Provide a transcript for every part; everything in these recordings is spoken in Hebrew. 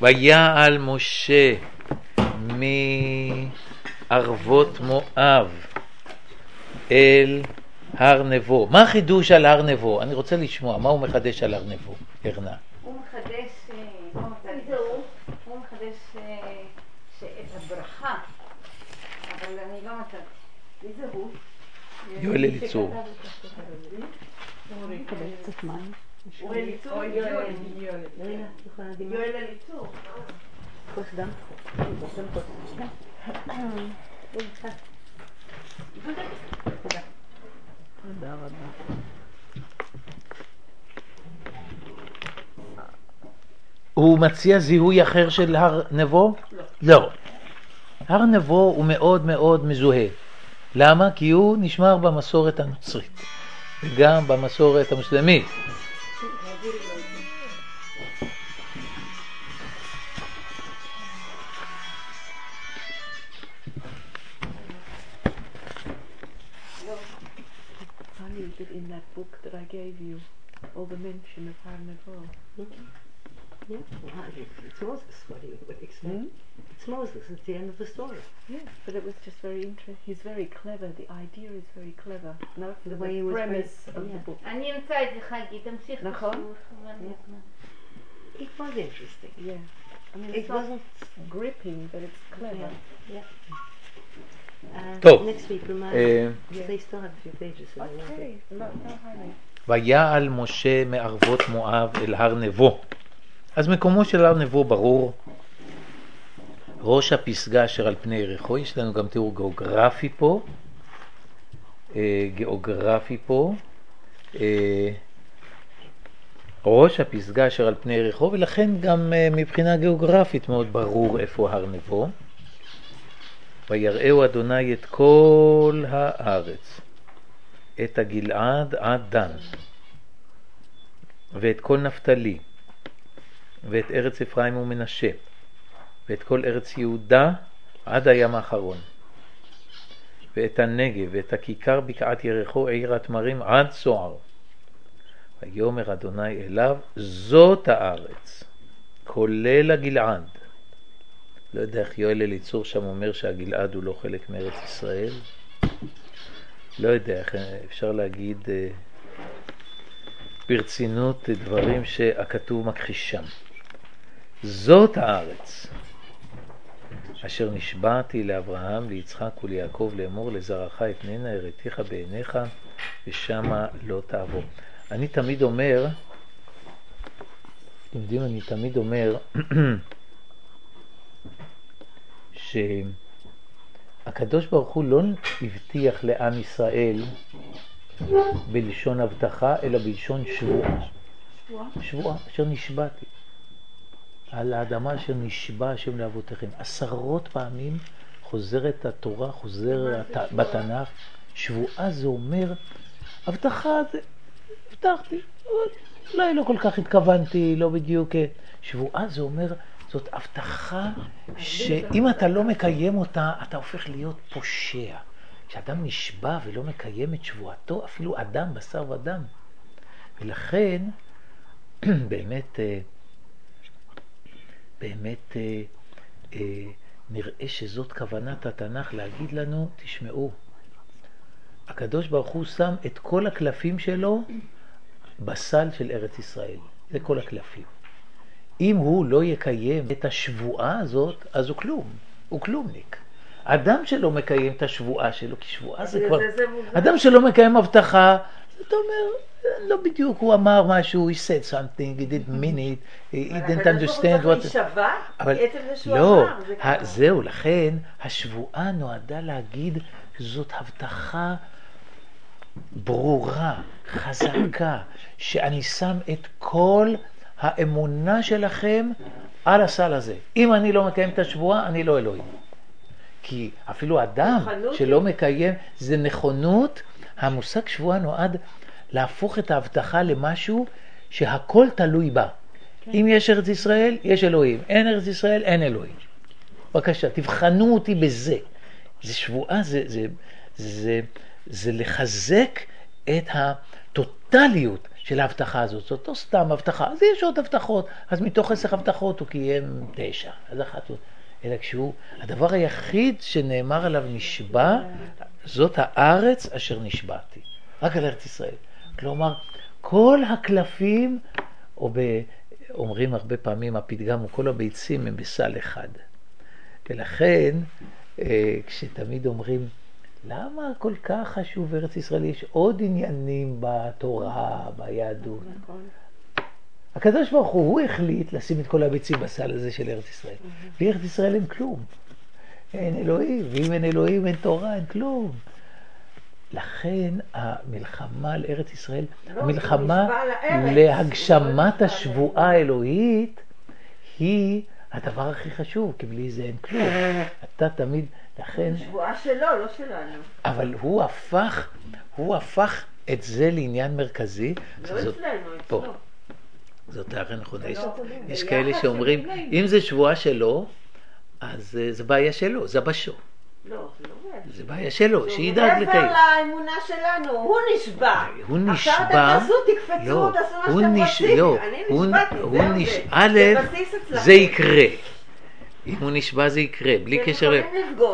ויעל משה מערבות מואב אל הר נבו. מה החידוש על הר נבו? אני רוצה לשמוע, מה הוא מחדש על הר נבו? הרנה. הוא מחדש, הוא מחדש את הברכה, אבל אני לא מצאתי. איזה הוא? יואל אליצור. יואל אליצור? יואל אליצור. כוס דם. תודה רבה. הוא מציע זיהוי אחר של הר נבו? לא. הר נבו הוא מאוד מאוד מזוהה. למה? כי הוא נשמר במסורת הנוצרית וגם במסורת המוסלמית. In that book that I gave you, all the mention of Har Nevo. Yeah, it's Moses. What do you expect? It's Moses. It's the end of the story. Yeah, but it was just very interesting. He's very clever. The idea is very clever. Not the way he was premise of the book. אני אמצא את זה חגי, תמשיך. נכון? It was interesting. Yeah. I mean, It wasn't gripping, but it's clever. Yeah. טוב. Next week, remind me. They still have a few pages. So Okay, no hurry. ויעל משה מערבות מואב אל הר נבו. אז מקומו של הר נבו ברור. ראש הפסגה אשר על פני יריחו. יש לנו גם תיאור גיאוגרפי פה. ראש הפסגה אשר על פני יריחו, ולכן גם מבחינה גיאוגרפית מאוד ברור איפה הר נבו. ויראהו אדוני את כל הארץ, את הגלעד עד דן, ואת כל נפתלי, ואת ארץ אפרים ומנשה, ואת כל ארץ יהודה עד הים האחרון, ואת הנגב, ואת הכיכר בקעת יריחו עיר התמרים עד סוער. ויאמר אדוני אליו, זאת הארץ, כולל הגלעד. לא יודע איך יואל אליצור שם אומר שהגלעד הוא לא חלק מארץ ישראל. לא יודע איך אפשר להגיד ברצינות דברים שהכתוב מכחישם. זאת הארץ אשר נשבעתי לאברהם, ליצחק וליעקב לאמור לזרעך אתננה הראתיך בעיניך ושמה לא תעבור. אני תמיד אומר, אתם יודעים, אני תמיד אומר שהקדוש ברוך הוא לא הבטיח לעם ישראל בלשון הבטחה, אלא בלשון שבועה. שבועה, אשר נשבעתי. על האדמה אשר נשבע השם לאבותיכם. 10 פעמים חוזרת התורה, חוזר בתנ"ך. שבועה זה אומר, הבטחה זה, הבטחתי, אולי לא כל כך התכוונתי, לא בדיוק. שבועה זה אומר, זאת הבטחה שאם אתה לא מקיים אותה, אתה הופך להיות פושע. כשאדם נשבע ולא מקיים את שבועתו, אפילו אדם, בשר ודם. ולכן, באמת נראה שזאת כוונת התנ"ך להגיד לנו, תשמעו, הקדוש ברוך הוא שם את כל הקלפים שלו בסל של ארץ ישראל. זה כל הקלפים. אם הוא לא יקיים את השבועה הזאת, אז הוא כלום. הוא כלומניק. אדם שלא מקיים את השבועה שלו, כי שבועה זה כבר... אדם שלא מקיים הבטחה, זאת אומרת, לא בדיוק, הוא אמר משהו, he said something, he didn't mean it, he didn't understand what... אבל לא, זהו, לכן השבועה נועדה להגיד, זאת הבטחה ברורה, חזקה, שאני שם את כל האמונה שלכם על הסל הזה. אם אני לא מקיים את השבועה, אני לא אלוהים. כי אפילו אדם שלא מקיים, זה נכונות. המושג שבועה נועד להפוך את ההבטחה למשהו שהכל תלוי בה. אם יש ארץ ישראל, יש אלוהים. אין ארץ ישראל, אין אלוהים. בבקשה, תבחנו אותי בזה. זה שבועה, זה לחזק את הטוטליות של ההבטחה הזאת. זאת לא סתם הבטחה, אז יש עוד הבטחות. אז מתוך 10 הבטחות הוא קיים 9. אז אחת הוא. אלא כשהוא, הדבר היחיד שנאמר עליו נשבע, זאת הארץ אשר נשבעתי. רק על ארץ ישראל. כלומר, כל הקלפים, אומרים הרבה פעמים, הפתגם הוא כל הביצים הם בסל אחד. ולכן, כשתמיד אומרים, למה כל כך חשוב ארץ ישראל? יש עוד עניינים בתורה, ביהדות. הקדוש ברוך הוא החליט לשים את כל הביצים בסל הזה של ארץ ישראל. בלי ארץ ישראל אין כלום. אין אלוהים, ואם אין אלוהים אין תורה, אין כלום. לכן המלחמה על ארץ ישראל, המלחמה להגשמת השבועה האלוהית, היא הדבר הכי חשוב, כי בלי זה אין כלום. אתה תמיד, לכן... שבועה שלו, לא שלנו. אבל הוא הפך את זה לעניין מרכזי. לא אצלנו, אצלו. זאת הערה נכונה. יש כאלה שאומרים, אם זה שבועה שלו, אז זה בעיה שלו, זה בשו. לא, זה לא בעיה. זה בעיה שלו, שידאג לקיים. מעבר לאמונה שלנו, הוא נשבע. הוא נשבע. עכשיו אתם תעשו, תקפצו, תעשו מה שאתם רוצים. אני נשבעתי, א', זה בסיס אצלכם. זה יקרה. אם הוא נשבע זה יקרה, בלי קשר.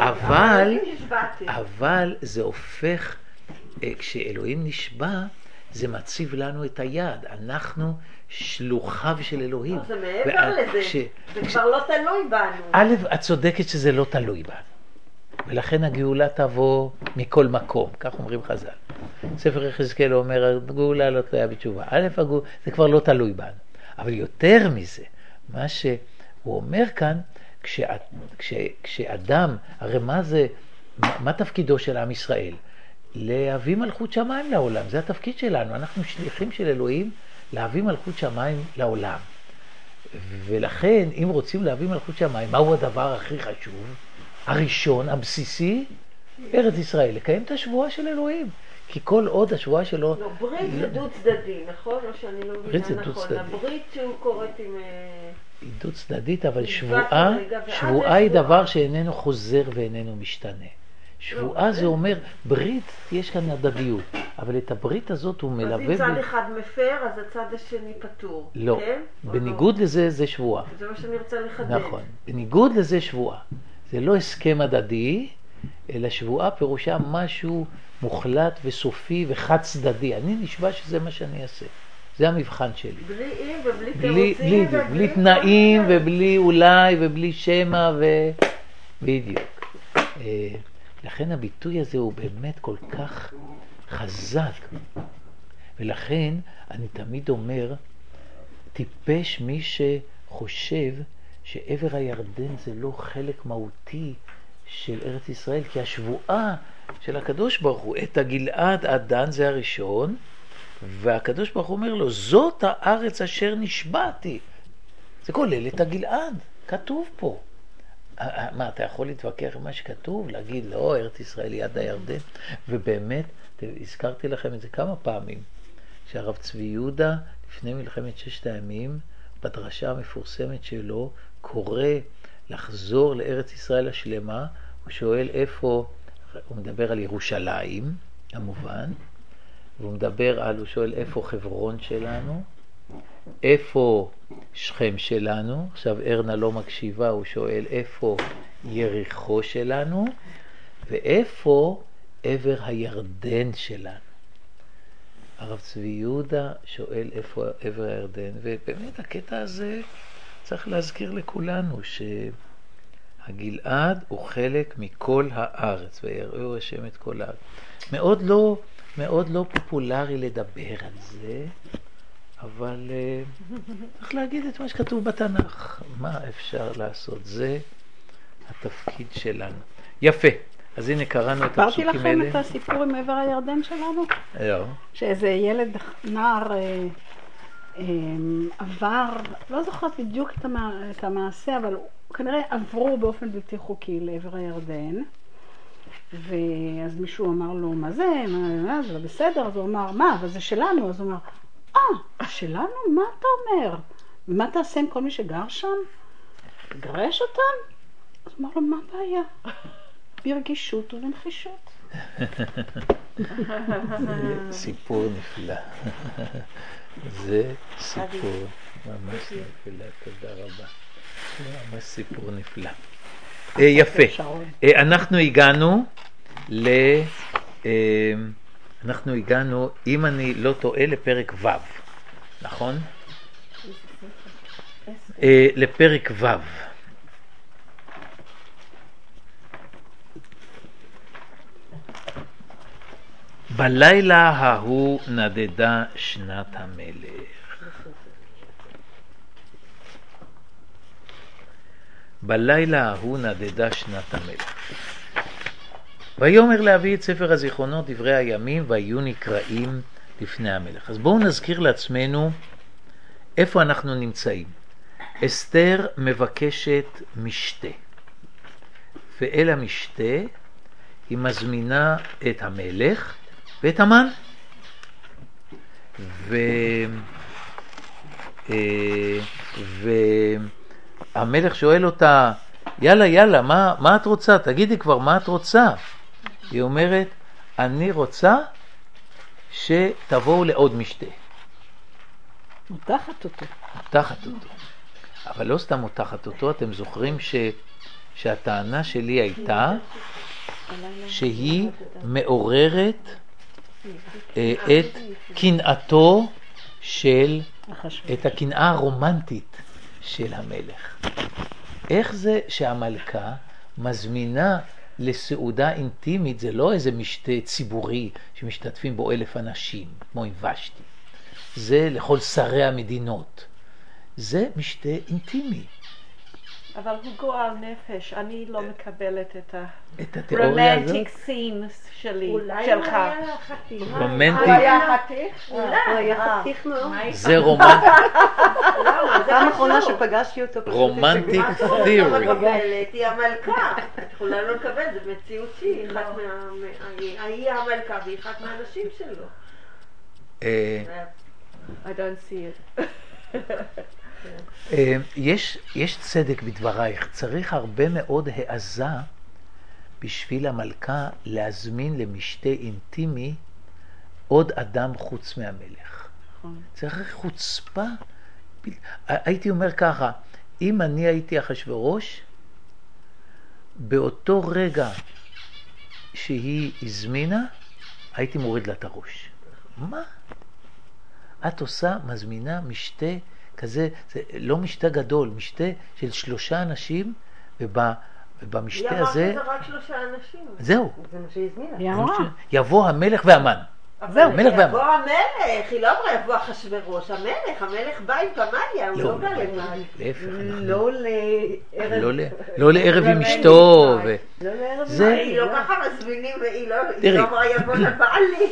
אבל זה הופך, כשאלוהים נשבע, זה מציב לנו את היד. אנחנו שלוחיו של אלוהים. זה מעבר לזה, זה כבר לא תלוי בנו. א', את צודקת שזה לא תלוי בנו. ולכן הגאולה תבוא מכל מקום, כך אומרים חז"ל. ספר יחזקאל אומר, הגאולה לא תלויה בתשובה. א', זה כבר לא תלוי בנו. אבל יותר מזה, מה שהוא אומר כאן, כשאדם, הרי מה תפקידו של עם ישראל? להביא מלכות שמיים לעולם, זה התפקיד שלנו, אנחנו שליחים של אלוהים להביא מלכות שמיים לעולם. ולכן, אם רוצים להביא מלכות שמיים, מהו הדבר הכי חשוב? הראשון, הבסיסי, ארץ ישראל, לקיים את השבועה של אלוהים. כי כל עוד השבועה שלו... לא, ברית זה דו צדדי, נכון? לא שאני לא מבינה נכון. הברית שהוא קוראת עם... היא דו צדדית, אבל שבועה היא דבר שאיננו חוזר ואיננו משתנה. שבועה זה אומר, ברית, יש כאן הדדיות, אבל את הברית הזאת הוא מלווה... אז אם צד אחד מפר, אז הצד השני פטור. לא, בניגוד לזה זה שבועה. זה מה שאני רוצה לחדד. נכון, בניגוד לזה שבועה. זה לא הסכם הדדי, אלא שבועה פירושה משהו מוחלט וסופי וחד צדדי. אני נשבע שזה מה שאני אעשה. זה המבחן שלי. בלי אם ובלי תירוצים בלי תנאים ובלי אולי ובלי שמע בדיוק. לכן הביטוי הזה הוא באמת כל כך חזק. ולכן אני תמיד אומר, טיפש מי שחושב שעבר הירדן זה לא חלק מהותי של ארץ ישראל, כי השבועה של הקדוש ברוך הוא, את הגלעד עד דן זה הראשון, והקדוש ברוך הוא אומר לו, זאת הארץ אשר נשבעתי. זה כולל את הגלעד, כתוב פה. מה, אתה יכול להתווכח עם מה שכתוב? להגיד, לא, ארץ ישראל היא עד הירדן. ובאמת, הזכרתי לכם את זה כמה פעמים, שהרב צבי יהודה, לפני מלחמת 6 הימים, בדרשה המפורסמת שלו, קורא לחזור לארץ ישראל השלמה, הוא שואל איפה, הוא מדבר על ירושלים, כמובן, והוא שואל איפה חברון שלנו, איפה שכם שלנו, עכשיו ארנה לא מקשיבה, הוא שואל איפה יריחו שלנו, ואיפה עבר הירדן שלנו. הרב צבי יהודה שואל איפה עבר הירדן, ובאמת הקטע הזה צריך להזכיר לכולנו שהגלעד הוא חלק מכל הארץ, ויראו השם את כל הארץ. מאוד לא פופולרי לדבר על זה, אבל צריך להגיד את מה שכתוב בתנ"ך. מה אפשר לעשות? זה התפקיד שלנו. יפה. אז הנה קראנו את הפסוקים האלה. סיפרתי לכם את הסיפור עם עבר הירדן שלנו? לא. שאיזה ילד, נער, עבר, לא זוכרת בדיוק את המעשה, אבל כנראה עברו באופן בלתי חוקי לעבר הירדן. ואז מישהו אמר לו, מה זה? זה לא בסדר. אז הוא אמר, מה? אבל זה שלנו. אז הוא אמר, שלנו? מה אתה אומר? ומה תעשה עם כל מי שגר שם? תגרש אותם? אז הוא אמר לו, מה הבעיה? ברגישות ולנחישות. זה סיפור נפלא. זה סיפור ממש נפלא, תודה רבה. ממש סיפור נפלא. יפה. אנחנו הגענו, אם אני לא טועה, לפרק ו', נכון? לפרק ו'. בלילה ההוא נדדה שנת המלך. בלילה ההוא נדדה שנת המלך. ויאמר להביא את ספר הזיכרונות דברי הימים והיו נקראים לפני המלך. אז בואו נזכיר לעצמנו איפה אנחנו נמצאים. אסתר מבקשת משתה, ואל המשתה היא מזמינה את המלך ואת המן. והמלך שואל אותה, יאללה, מה את רוצה? תגידי כבר מה את רוצה. היא אומרת, אני רוצה שתבואו לעוד משתה. מותחת אותו. אבל לא סתם מותחת אותו, אתם זוכרים שהטענה שלי הייתה שהיא מעוררת את קנאתו את הקנאה הרומנטית של המלך. איך זה שהמלכה מזמינה לסעודה אינטימית, זה לא איזה משתה ציבורי שמשתתפים בו 1,000 אנשים, כמו עם ושתי. זה לכל שרי המדינות. זה משתה אינטימי. אבל הוא גועל נפש, אני לא מקבלת את התיאוריה הזאת. הרומנטיק סינס שלי, אולי שלך. הוא היה חתיך. רומנטיק. הוא היה חתיך? הוא היה חתיך מאוד. זה רומנטיק. פעם אחרונה שפגשתי אותו. רומנטיק לא תיאורי. מקבלת, היא המלכה. את יכולה לא לקבל, זה מציאות שהיא היא המלכה והיא אחת מהאנשים שלו. I don't see it. יש צדק בדברייך, צריך הרבה מאוד העזה בשביל המלכה להזמין למשתה אינטימי עוד אדם חוץ מהמלך. צריך חוצפה. הייתי אומר ככה, אם אני הייתי אחשוורוש, באותו רגע שהיא הזמינה, הייתי מוריד לה את הראש. מה? את עושה, מזמינה משתה כזה, זה לא משתה גדול, משתה של 3 אנשים, ובמשתה הזה... היא אמרה שזה רק 3 אנשים. זהו. זה מה שהזמינה. יבוא המלך והמן. זהו, יבוא המלך, היא לא אמרה יבוא אחשוורוש, המלך בא עם פמליה, הוא לא בא לבד. להפך, לא לא לערב עם אשתו. היא לא ככה מזמינים, היא לא אמרה יבוא לבעלי.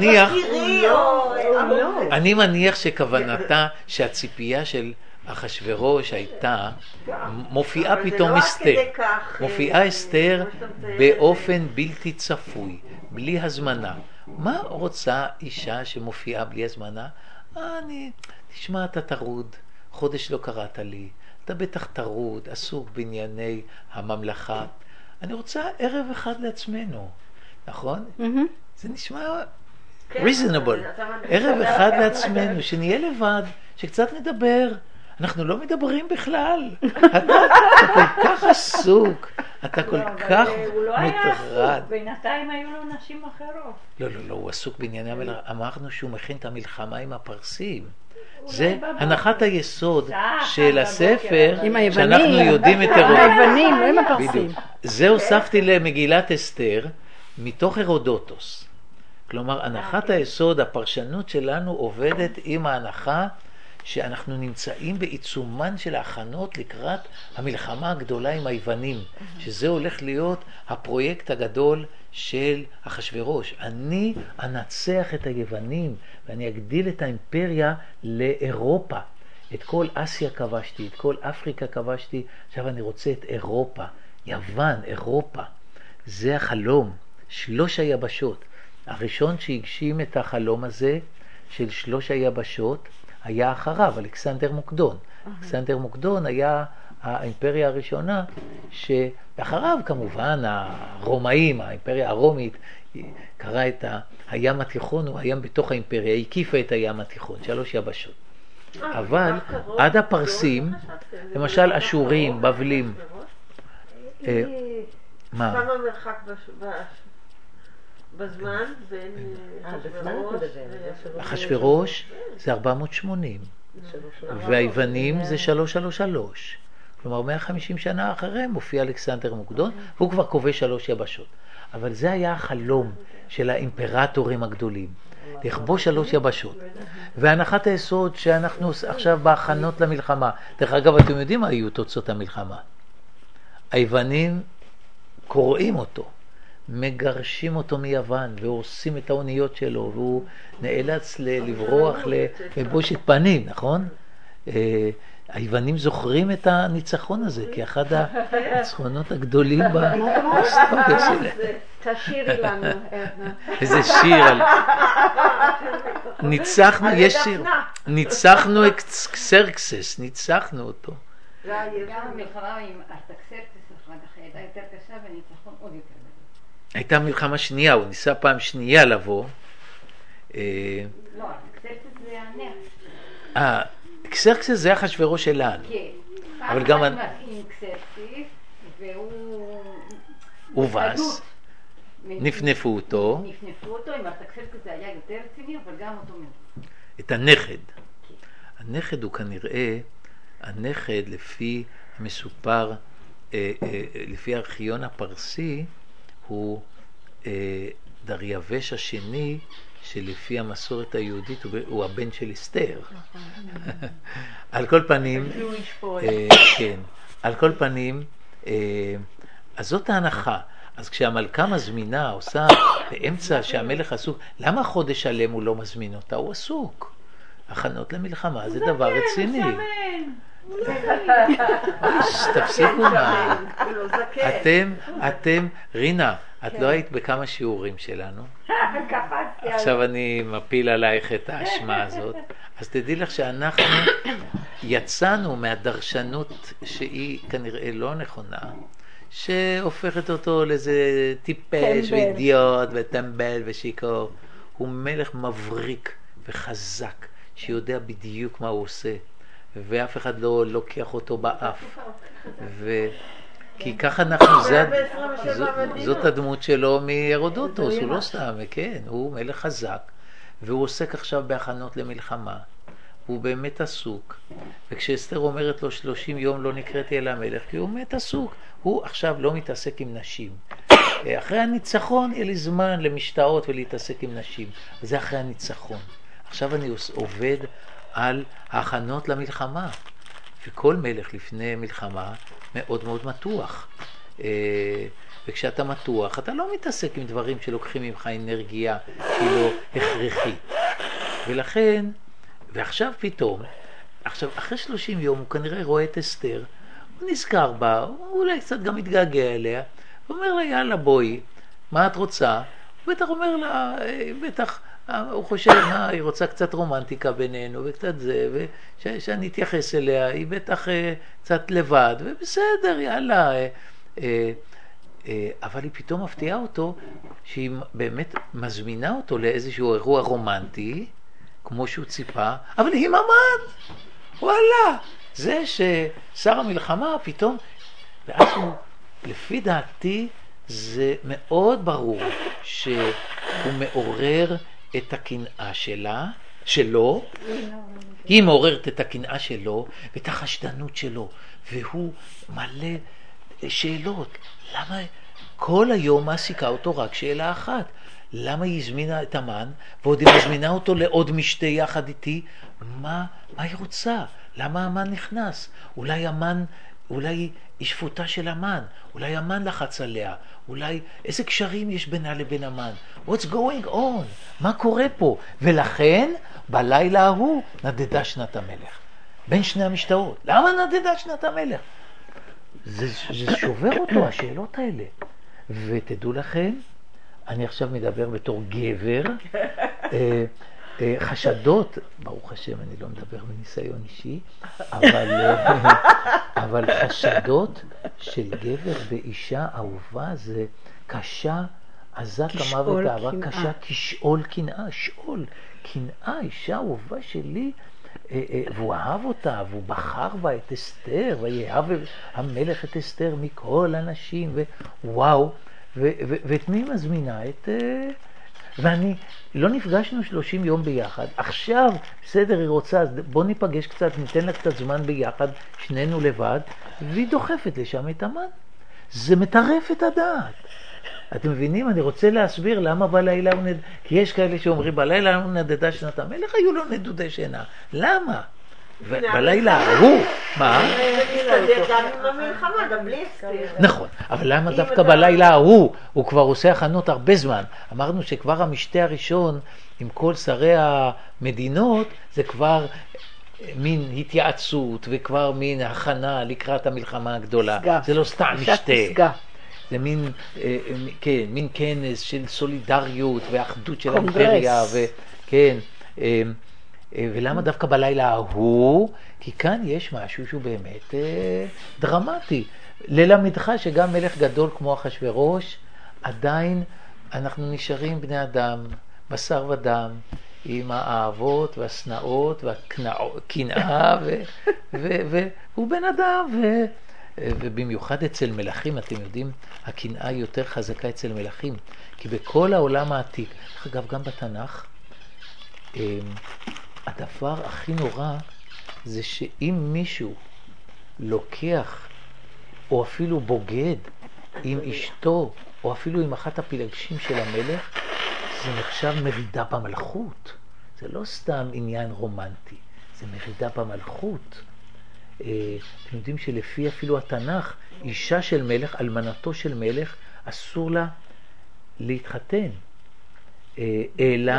אני מניח שכוונתה שהציפייה של אחשוורוש הייתה, מופיעה פתאום אסתר. מופיעה אסתר באופן בלתי צפוי, בלי הזמנה. מה רוצה אישה שמופיעה בלי הזמנה? תשמע, אתה טרוד, חודש לא קראת לי, אתה בטח טרוד, עסוק בענייני הממלכה. אני רוצה ערב אחד לעצמנו, נכון? זה נשמע reasonable. ערב אחד לעצמנו, שנהיה לבד, שקצת נדבר. אנחנו לא מדברים בכלל. אתה כל כך עסוק, אתה כל כך מוטרד. הוא לא היה עסוק, בינתיים היו לו נשים אחרות. לא, הוא עסוק בענייני המלך. אמרנו שהוא מכין את המלחמה עם הפרסים. זה הנחת היסוד של הספר, שאנחנו יודעים את עם היוונים, לא עם הפרסים. זה הוספתי למגילת אסתר, מתוך הרודוטוס. כלומר, הנחת היסוד, הפרשנות שלנו עובדת עם ההנחה שאנחנו נמצאים בעיצומן של ההכנות לקראת המלחמה הגדולה עם היוונים, שזה הולך להיות הפרויקט הגדול של אחשוורוש. אני אנצח את היוונים ואני אגדיל את האימפריה לאירופה. את כל אסיה כבשתי, את כל אפריקה כבשתי, עכשיו אני רוצה את אירופה, יוון, אירופה. זה החלום, 3 היבשות. הראשון שהגשים את החלום הזה של 3 היבשות היה אחריו, אלכסנדר מוקדון. אלכסנדר מוקדון היה האימפריה הראשונה, שאחריו כמובן הרומאים, האימפריה הרומית, קרא את הים התיכון, הוא הים בתוך האימפריה, הקיפה את הים התיכון, 3 יבשות. אבל עד הפרסים, למשל אשורים, בבלים. מה? כמה מרחק בזמן בין אחשוורוש זה 480, והיוונים זה 333. כלומר 150 שנה אחריהם מופיע אלכסנדר מוקדון, והוא כבר כובש 3 יבשות. אבל זה היה החלום של האימפרטורים הגדולים, לכבוש 3 יבשות. והנחת היסוד שאנחנו עכשיו בהכנות למלחמה, דרך אגב אתם יודעים מה היו תוצאות המלחמה? היוונים קוראים אותו, מגרשים אותו מיוון והורסים את האוניות שלו, והוא נאלץ לברוח לבושת פנים, נכון? היוונים זוכרים את הניצחון הזה כאחד הניצחונות הגדולים בהיסטוריה שלהם. תשאירי לנו, עדנה. איזה שיר ניצחנו, יש שיר, ניצחנו את קסרקסס, ניצחנו אותו. גם המלחמה עם ארטקסרקסס אחר כך הייתה יותר קשה וניצחון עוד יותר גדול. הייתה מלחמה שנייה, הוא ניסה פעם שנייה לבוא. לא, ארטקסרקסס זה הנך. קסרקסס זה אחשוורוש שלנו. כן. אבל גם עם קסרקסס והוא... הובס. נפנפו אותו. נפנפו אותו, עם ארטקסרקסס זה היה יותר רציני, אבל גם אותו מאוד. את הנכד. הנכד הוא כנראה, הנכד לפי המסופר, לפי הארכיון הפרסי, הוא דריווש השני, שלפי המסורת היהודית הוא הבן של אסתר. על כל פנים, כן, על כל פנים, אז זאת ההנחה. אז כשהמלכה מזמינה, עושה באמצע שהמלך עסוק, למה חודש שלם הוא לא מזמין אותה? הוא עסוק. הכנות למלחמה זה דבר רציני. תפסיקו מה. אתם, רינה, את לא היית בכמה שיעורים שלנו. עכשיו אני מפיל עלייך את האשמה הזאת. אז תדעי לך שאנחנו יצאנו מהדרשנות שהיא כנראה לא נכונה, שהופכת אותו לאיזה טיפש ואידיוט וטמבל ושיקור. הוא מלך מבריק וחזק שיודע בדיוק מה הוא עושה, ואף אחד לא לוקח אותו באף. כי ככה אנחנו, זאת הדמות שלו מהרודוטוס, הוא לא סתם, כן, הוא מלך חזק, והוא עוסק עכשיו בהכנות למלחמה, הוא באמת עסוק. וכשאסתר אומרת לו 30 יום לא נקראתי אל המלך, כי הוא באמת עסוק, הוא עכשיו לא מתעסק עם נשים. אחרי הניצחון יהיה לי זמן למשתאות ולהתעסק עם נשים, זה אחרי הניצחון. עכשיו אני עובד על ההכנות למלחמה, וכל מלך לפני מלחמה מאוד מאוד מתוח, וכשאתה מתוח אתה לא מתעסק עם דברים שלוקחים ממך אנרגיה שהיא לא הכרחית. ולכן, ועכשיו פתאום, עכשיו אחרי 30 יום הוא כנראה רואה את אסתר, הוא נזכר בה, הוא אולי קצת גם מתגעגע אליה, הוא אומר לה יאללה בואי, מה את רוצה? הוא בטח אומר לה, בטח הוא חושב, היא רוצה קצת רומנטיקה בינינו וקצת זה, ושאני אתייחס אליה, היא בטח קצת לבד, ובסדר, יאללה. אבל היא פתאום מפתיעה אותו, שהיא באמת מזמינה אותו לאיזשהו אירוע רומנטי, כמו שהוא ציפה, אבל היא ממש, וואלה, זה ששר המלחמה פתאום, ואז הוא, לפי דעתי, זה מאוד ברור שהוא מעורר את הקנאה שלו, היא מעוררת את הקנאה שלו ואת החשדנות שלו, והוא מלא שאלות. למה כל היום מעסיקה אותו רק שאלה אחת? למה היא הזמינה את המן ועוד היא מזמינה אותו לעוד משתה יחד איתי? מה היא רוצה? למה המן נכנס? אולי היא שפוטה של המן, אולי המן לחץ עליה, אולי איזה קשרים יש בינה לבין המן. What's going on? מה קורה פה? ולכן בלילה ההוא נדדה שנת המלך. בין שני המשתאות. למה נדדה שנת המלך? זה שובר אותו, השאלות האלה. ותדעו לכם, אני עכשיו מדבר בתור גבר, חשדות, ברוך השם אני לא מדבר בניסיון אישי, אבל חשדות של גבר ואישה אהובה זה קשה עזה כמה ותאווה קשה, כשאול קנאה, שאול, קנאה, אישה אהובה שלי, והוא אהב אותה, והוא בחר בה את אסתר, ויאהב המלך את אסתר מכל הנשים, ווואו, ואת מי מזמינה? ואני, לא נפגשנו 30 יום ביחד, עכשיו, בסדר, היא רוצה, אז בוא ניפגש קצת, ניתן לה קצת זמן ביחד, שנינו לבד, והיא דוחפת לשם את המן. זה מטרף את הדעת. אתם מבינים? אני רוצה להסביר למה בלילה הוא נדדה, כי יש כאלה שאומרים, בלילה הוא נדדה שנת המלך, היו לו נדודי שינה. למה? בלילה הוא, מה? זה מסתדר גם עם המלחמה, גם בלי אסתר. נכון, אבל למה דווקא בלילה הוא כבר עושה הכנות הרבה זמן. אמרנו שכבר המשתה הראשון עם כל שרי המדינות, זה כבר מין התייעצות וכבר מין הכנה לקראת המלחמה הגדולה. זה לא סתם משתה. זה מין, כן, מין כנס של סולידריות ואחדות של האימפריה, וכן, ולמה דווקא בלילה ההוא? כי כאן יש משהו שהוא באמת דרמטי. ללמדך שגם מלך גדול כמו אחשוורוש, עדיין אנחנו נשארים בני אדם, בשר ודם, עם האהבות והסנאות והקנאה, והוא בן אדם, ובמיוחד אצל מלכים, אתם יודעים, הקנאה יותר חזקה אצל מלכים, כי בכל העולם העתיק, אגב גם בתנ"ך, הדבר הכי נורא זה שאם מישהו לוקח או אפילו בוגד עם אשתו או אפילו עם אחת הפילגשים של המלך, זה נחשב מרידה במלכות. זה לא סתם עניין רומנטי, זה מרידה במלכות. אתם יודעים שלפי אפילו התנ"ך, אישה של מלך, אלמנתו של מלך, אסור לה להתחתן, אלא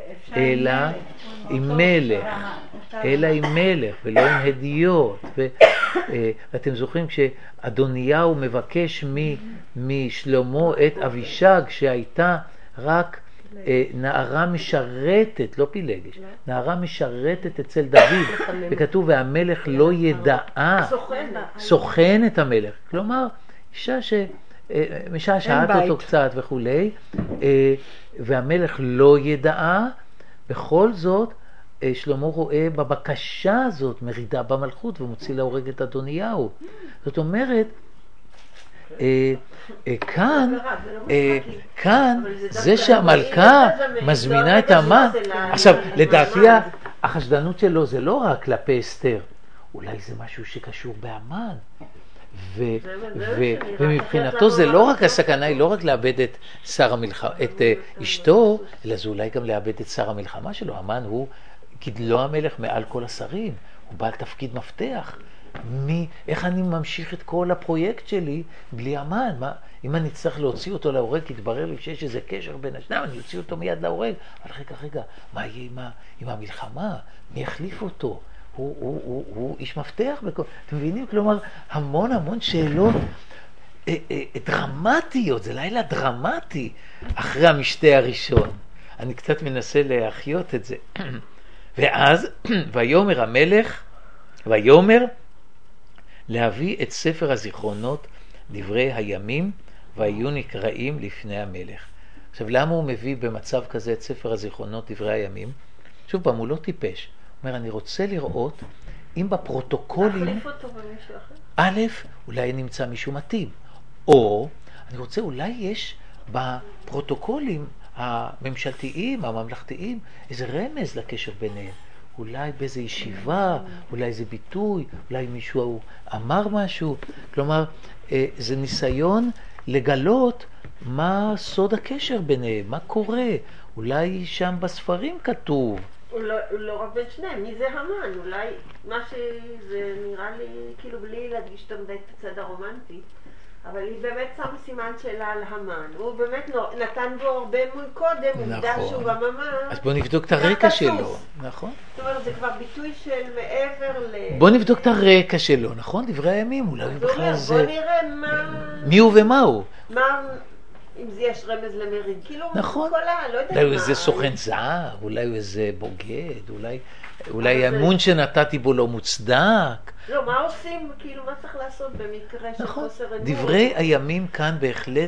עם מלך, אלא עם מלך ולא עם הדיוט. ואתם זוכרים כשאדוניהו מבקש משלמה את אבישג, שהייתה רק נערה משרתת, לא פילגש, נערה משרתת אצל דוד, וכתוב והמלך לא ידעה, סוכן את המלך, כלומר אישה שמשעשעת אותו קצת וכולי, והמלך לא ידעה. בכל זאת שלמה רואה בבקשה הזאת מרידה במלכות ומוציא להורג את אדוניהו. זאת אומרת, כאן זה שהמלכה מזמינה את המן. עכשיו, לדעתי החשדנות שלו זה לא רק כלפי אסתר, אולי זה משהו שקשור בהמן, ומבחינתו זה לא רק הסכנה, היא לא רק לאבד את אשתו, אלא זה אולי גם לאבד את שר המלחמה שלו. המן הוא גדלו המלך מעל כל השרים, הוא בעל תפקיד מפתח. איך אני ממשיך את כל הפרויקט שלי בלי המן? אם אני צריך להוציא אותו להורג, יתברר לי שיש איזה קשר בין השניים, אני אוציא אותו מיד להורג. אבל רגע, מה יהיה עם המלחמה? מי יחליף אותו? הוא איש מפתח. אתם מבינים? כלומר, המון שאלות דרמטיות, זה לילה דרמטי אחרי המשתה הראשון. אני קצת מנסה להחיות את זה. ואז, ויאמר המלך, להביא את ספר הזיכרונות, דברי הימים, והיו נקראים לפני המלך. עכשיו, למה הוא מביא במצב כזה את ספר הזיכרונות, דברי הימים? שוב פעם, הוא לא טיפש. הוא אומר, אני רוצה לראות אם בפרוטוקולים... להחליף אותו במישהו אחר? א', אולי נמצא מישהו מתאים. או, אני רוצה, אולי יש בפרוטוקולים הממשלתיים, הממלכתיים, איזה רמז לקשר ביניהם. אולי באיזו ישיבה, אולי איזה ביטוי, אולי מישהו אמר משהו. כלומר, זה ניסיון לגלות מה סוד הקשר ביניהם, מה קורה. אולי שם בספרים כתוב. הוא לא רק בין שניהם, מי זה המן? אולי מה שזה נראה לי, כאילו בלי להדגיש את הצד הרומנטי, אבל היא באמת שם סימן שאלה על המן. הוא באמת נתן בו הרבה מול קודם, עובדה שהוא גם אמר. אז בוא נבדוק את הרקע שלו. נכון. זאת אומרת, זה כבר ביטוי של מעבר בוא נבדוק את הרקע שלו, נכון? דברי הימים, אולי בכלל זה... בוא נראה מי הוא ומה הוא. אם זה יש רמז למריד, כאילו נכון. לא יודעת אולי הוא איזה סוכן זהב, אולי הוא איזה בוגד, אולי האמון שנתתי בו לא מוצדק. לא, מה עושים, כאילו מה צריך לעשות במקרה של חוסר אמון? דברי הימים כאן בהחלט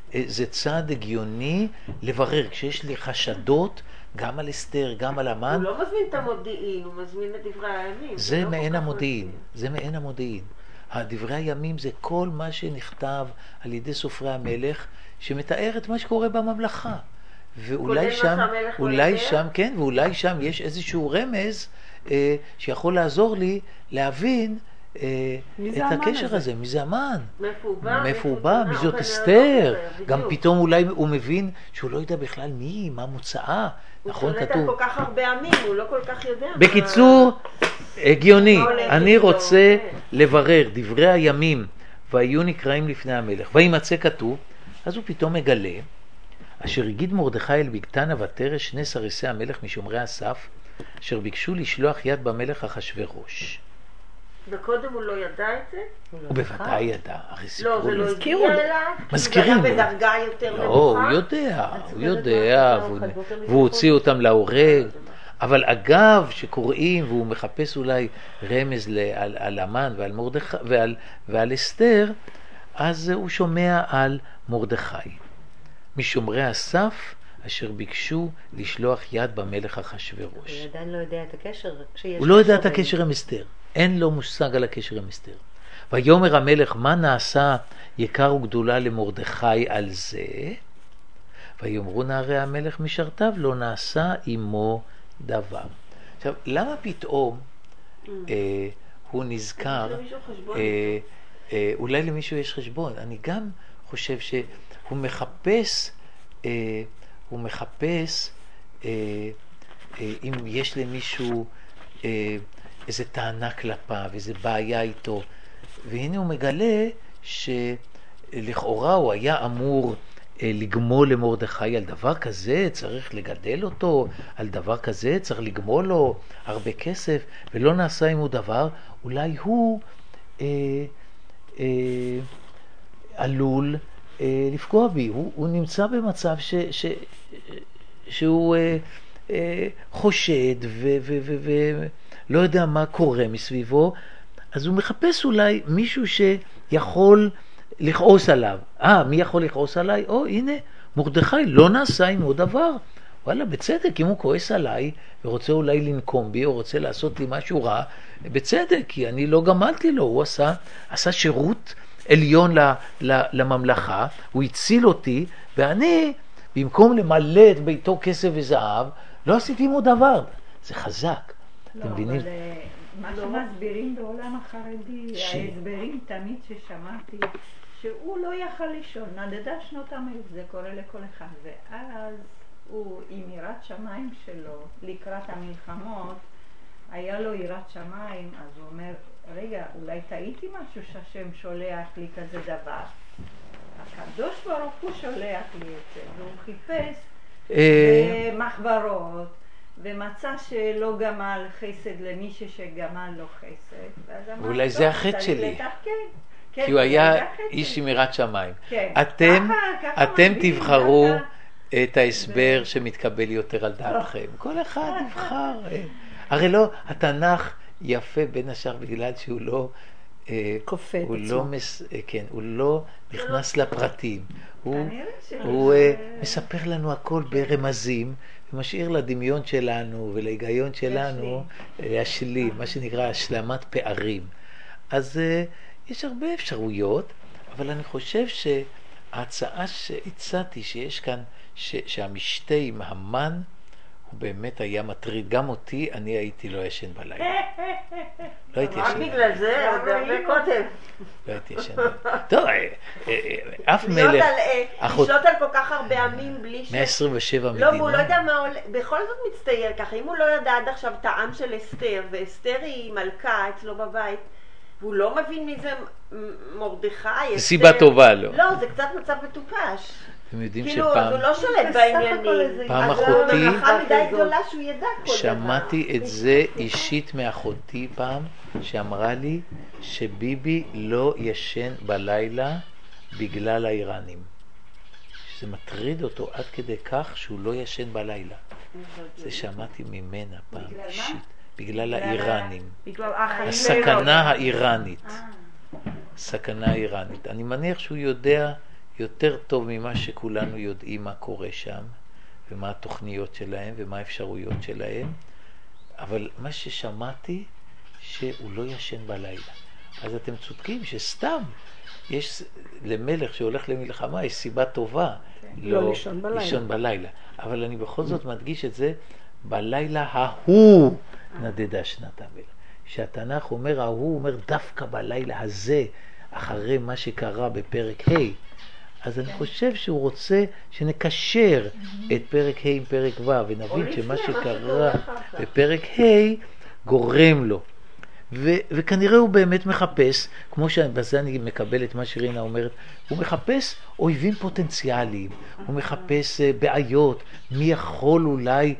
זה צעד הגיוני לברר. כשיש לי חשדות, גם על אסתר, גם על המן. הוא לא מזמין את המודיעין, הוא מזמין את דברי הימים. זה מעין המודיעין, זה מעין המודיעין. הדברי הימים זה כל מה שנכתב על ידי סופרי המלך, שמתאר את מה שקורה בממלכה. ואולי שם, כן, ואולי שם יש איזשהו רמז שיכול לעזור לי להבין את הקשר הזה, מי זה המן, מאיפה הוא בא, מי זאת אסתר. גם פתאום אולי הוא מבין שהוא לא יודע בכלל מי, מה מוצאה. נכון, כתוב. הוא שולט על כל כך הרבה עמים, הוא לא כל כך יודע. בקיצור, הגיוני, אני רוצה לברר דברי הימים והיו נקראים לפני המלך וימצא כתוב. אז הוא פתאום מגלה אשר הגיד מרדכי אל בגתן ותרש שני סריסי המלך משומרי הסף אשר ביקשו לשלוח יד במלך אחשוורוש. וקודם הוא לא ידע את זה? הוא בוודאי ידע, הרי לא, זה לא הגיע אליו? מזכירים לו. בדרגה יותר נמוכה? לא, הוא יודע, והוא הוציא אותם להורג. אבל אגב שקוראים והוא מחפש אולי רמז על המן ועל מרדכי ועל אסתר, אז הוא שומע על מרדכי משומרי הסף אשר ביקשו לשלוח יד במלך אחשוורוש. הוא עדיין לא יודע את הקשר. הוא לא יודע את הקשר עם אסתר, אין לו מושג על הקשר עם אסתר. ויאמר המלך מה נעשה יקר וגדולה למרדכי על זה? ויאמרו נערי המלך משרתיו לא נעשה עמו דבר. עכשיו למה פתאום הוא נזכר, אולי למישהו יש חשבון, אני גם חושב שהוא מחפש אם יש למישהו איזה טענה כלפיו, איזה בעיה איתו, והנה הוא מגלה שלכאורה הוא היה אמור לגמול למרדכי על דבר כזה, צריך לגדל אותו, על דבר כזה צריך לגמול לו הרבה כסף, ולא נעשה עמו דבר. אולי הוא עלול לפגוע בי, הוא נמצא במצב שהוא חושד ולא יודע מה קורה מסביבו, אז הוא מחפש אולי מישהו שיכול לכעוס עליו. מי יכול לכעוס עליי? הנה, מרדכי לא נעשה עמו דבר. וואלה, בצדק, אם הוא כועס עליי ורוצה אולי לנקום בי או רוצה לעשות לי משהו רע, בצדק, כי אני לא גמלתי לו, הוא עשה שירות עליון לממלכה, הוא הציל אותי, ואני, במקום למלא את ביתו כסף וזהב, לא עשיתי עמו דבר. זה חזק. לא, אבל מה שמסבירים בעולם החרדי, ההסברים תמיד ששמעתי, שהוא לא יכל לישון, נדדה שנות המלך, זה קורה לכל אחד, ואז הוא עם יראת שמיים שלו, לקראת המלחמות, היה לו יראת שמיים, אז הוא אומר, רגע, אולי טעיתי משהו שהשם שולח לי כזה דבר. הקדוש ברוך הוא שולח לי את זה, והוא חיפש במחברות, ומצא שלא גמל חסד למישהו שגמל לו חסד. ואולי זה החטא שלי. כי הוא היה איש עם יראת שמיים. אתם תבחרו את ההסבר שמתקבל יותר על דעתכם. כל אחד יבחר. הרי לא, התנ"ך יפה בין השאר בגלל שהוא לא כופה את עצמו. הוא לא נכנס לפרטים. הוא מספר לנו הכל ברמזים, ומשאיר לדמיון שלנו ולהיגיון שלנו להשלים, מה שנקרא השלמת פערים. אז יש הרבה אפשרויות, אבל אני חושב שההצעה שהצעתי שיש כאן, שהמשתה עם המן, הוא באמת היה מטריד. גם אותי, אני הייתי לא ישן בלילה. לא הייתי ישן. רק בגלל זה, הרבה קודם. לא הייתי ישן. טוב, אף מלך... לשלוט על כל כך הרבה עמים בלי ש... 127 מדינות. לא, והוא לא יודע מה עולה... בכל זאת מצטייר ככה. אם הוא לא ידע עד עכשיו טעם של אסתר, ואסתר היא מלכה אצלו בבית, והוא לא מבין מי זה מרדכי. זה סיבה טובה לו. לא, זה קצת מצב מטופש. אתם יודעים כאילו, שפעם... הוא לא שולט בעניינים. פעם אחותי... שמעתי את זה אישית מאחותי פעם, שאמרה לי שביבי לא ישן בלילה בגלל האיראנים. שזה מטריד אותו עד כדי כך שהוא לא ישן בלילה. זה שמעתי ממנה פעם אישית. בגלל האיראנים. הסכנה האיראנית. סכנה איראנית. אני מניח שהוא יודע יותר טוב ממה שכולנו יודעים מה קורה שם, ומה התוכניות שלהם, ומה האפשרויות שלהם, אבל מה ששמעתי, שהוא לא ישן בלילה. אז אתם צודקים שסתם, יש למלך שהולך למלחמה, יש סיבה טובה לא לישון בלילה. אבל אני בכל זאת מדגיש את זה, בלילה ההוא נדדה שנת המלך. שהתנ"ך אומר, ההוא אומר דווקא בלילה הזה, אחרי מה שקרה בפרק ה', אז אני חושב שהוא רוצה שנקשר את פרק ה' עם פרק ו', ונבין שמה שקרה בפרק ה' גורם לו. וכנראה הוא באמת מחפש, כמו שבזה אני מקבל את מה שרינה אומרת, הוא מחפש אויבים פוטנציאליים, הוא מחפש בעיות, מי יכול אולי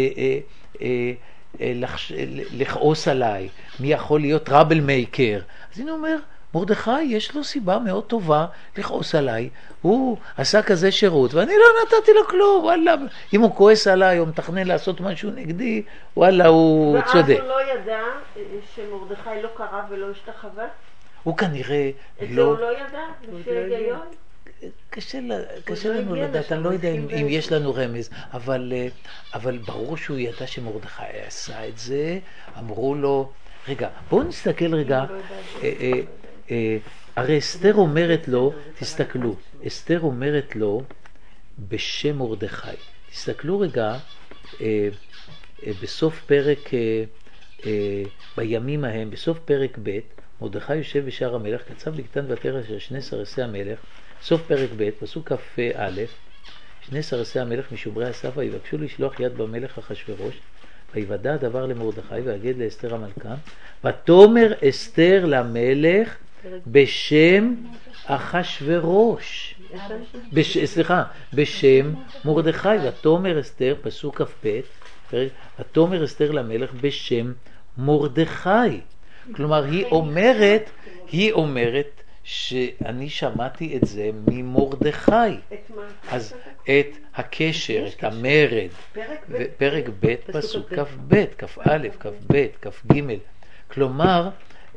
לכעוס עליי, מי יכול להיות טראבל מייקר. אז אני אומר, מרדכי יש לו סיבה מאוד טובה לכעוס עליי, הוא עשה כזה שירות ואני לא נתתי לו כלום, וואלה, אם הוא כועס עליי או מתכנן לעשות משהו נגדי, וואלה, הוא צודק. ואז הוא לא ידע שמרדכי לא קרא ולא השתחווה? הוא כנראה את זה הוא לא ידע? לפי ההיגיון? קשה לנו לדעת, אני לא יודע אם יש לנו רמז, אבל ברור שהוא ידע שמרדכי עשה את זה, אמרו לו, רגע, בואו נסתכל רגע, הרי אסתר אומרת לו, תסתכלו, אסתר אומרת לו בשם מרדכי. תסתכלו רגע, בסוף פרק, בימים ההם, בסוף פרק ב', מרדכי יושב בשער המלך, קצב בגתן ותרא של שני סרסי המלך, סוף פרק ב', פסוק כ"א, שני סרסי המלך משומרי הסף ויבקשו לשלוח יד במלך אחשוורוש, ויוודע הדבר למרדכי ויגיד לאסתר המלכה, ותאמר אסתר למלך בשם אחשוורוש, בשם מרדכי. ותאמר אסתר, פסוק כ"ב, ותאמר אסתר למלך בשם מרדכי. כלומר היא אומרת שאני שמעתי את זה ממרדכי. אז את הקשר, את המרד, פרק ב' פסוק כ"ב, כ"א, כ"ב, כ"ג. כלומר,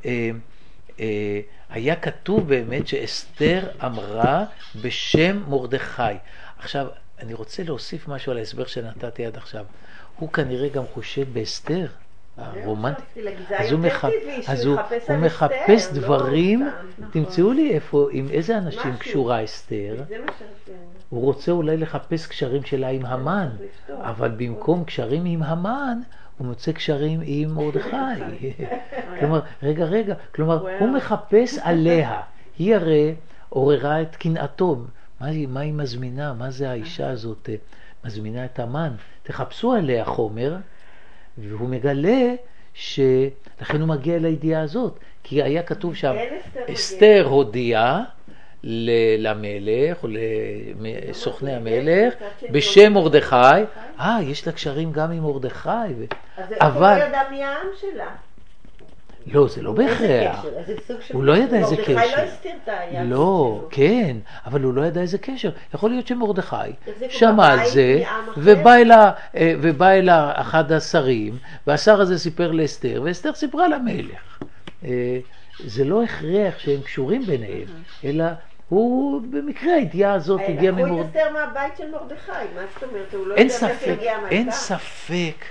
היה כתוב באמת שאסתר אמרה בשם מרדכי. עכשיו, אני רוצה להוסיף משהו על ההסבר שנתתי עד עכשיו. הוא כנראה גם חושד באסתר. הרומנטי. אז הוא מחפש דברים, תמצאו לי איפה, עם איזה אנשים קשורה אסתר. הוא רוצה אולי לחפש קשרים שלה עם המן, אבל במקום קשרים עם המן, הוא מוצא קשרים עם מרדכי. כלומר, רגע, כלומר, הוא מחפש עליה. היא הרי עוררה את קנאתו. מה היא מזמינה? מה זה האישה הזאת מזמינה את המן? תחפשו עליה חומר, והוא מגלה לכן הוא מגיע לידיעה הזאת, כי היה כתוב שם, אסתר הודיעה למלך או לסוכני המלך בשם מרדכי, יש לה קשרים גם עם מרדכי, אבל הוא לא ידע מי העם שלה. לא, זה לא בהכרח. הוא לא ידע איזה קשר. מרדכי לא הסתיר את העם. לא, כן, אבל הוא לא ידע איזה קשר. יכול להיות שמרדכי שמע על זה, ובא אלה אחד השרים, והשר הזה סיפר לאסתר, ואסתר סיפרה למלך. זה לא הכרח שהם קשורים ביניהם, אלא הוא במקרה הידיעה הזאת הגיע ממרדכי. הוא יסתר מהבית של מרדכי, מה זאת אומרת? הוא לא יודע איך הגיע מהבית. אין ספק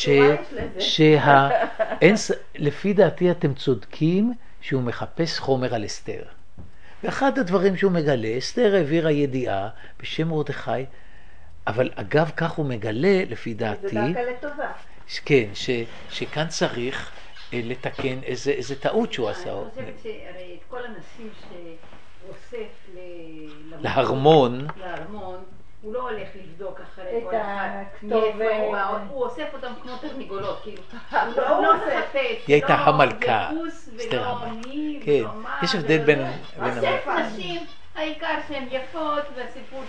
לפי דעתי אתם צודקים שהוא מחפש חומר על אסתר. ואחד הדברים שהוא מגלה, אסתר העבירה ידיעה בשם מרדכי, אבל אגב כך הוא מגלה לפי דעתי, זה דווקא לטובה. כן, שכאן צריך לתקן איזה טעות שהוא עשה. אני חושבת שהרי את כל הנשים שאוסף להרמון, הוא לא הולך לבדוק אחרי כל אחד מאיפה הוא אוסף אותם כמו תרנגולות, כאילו הוא לא מחפש, היא הייתה המלכה, אסתר המלכה, כן, יש הבדל בין אוסף נשים, העיקר שהן יפות והסיפור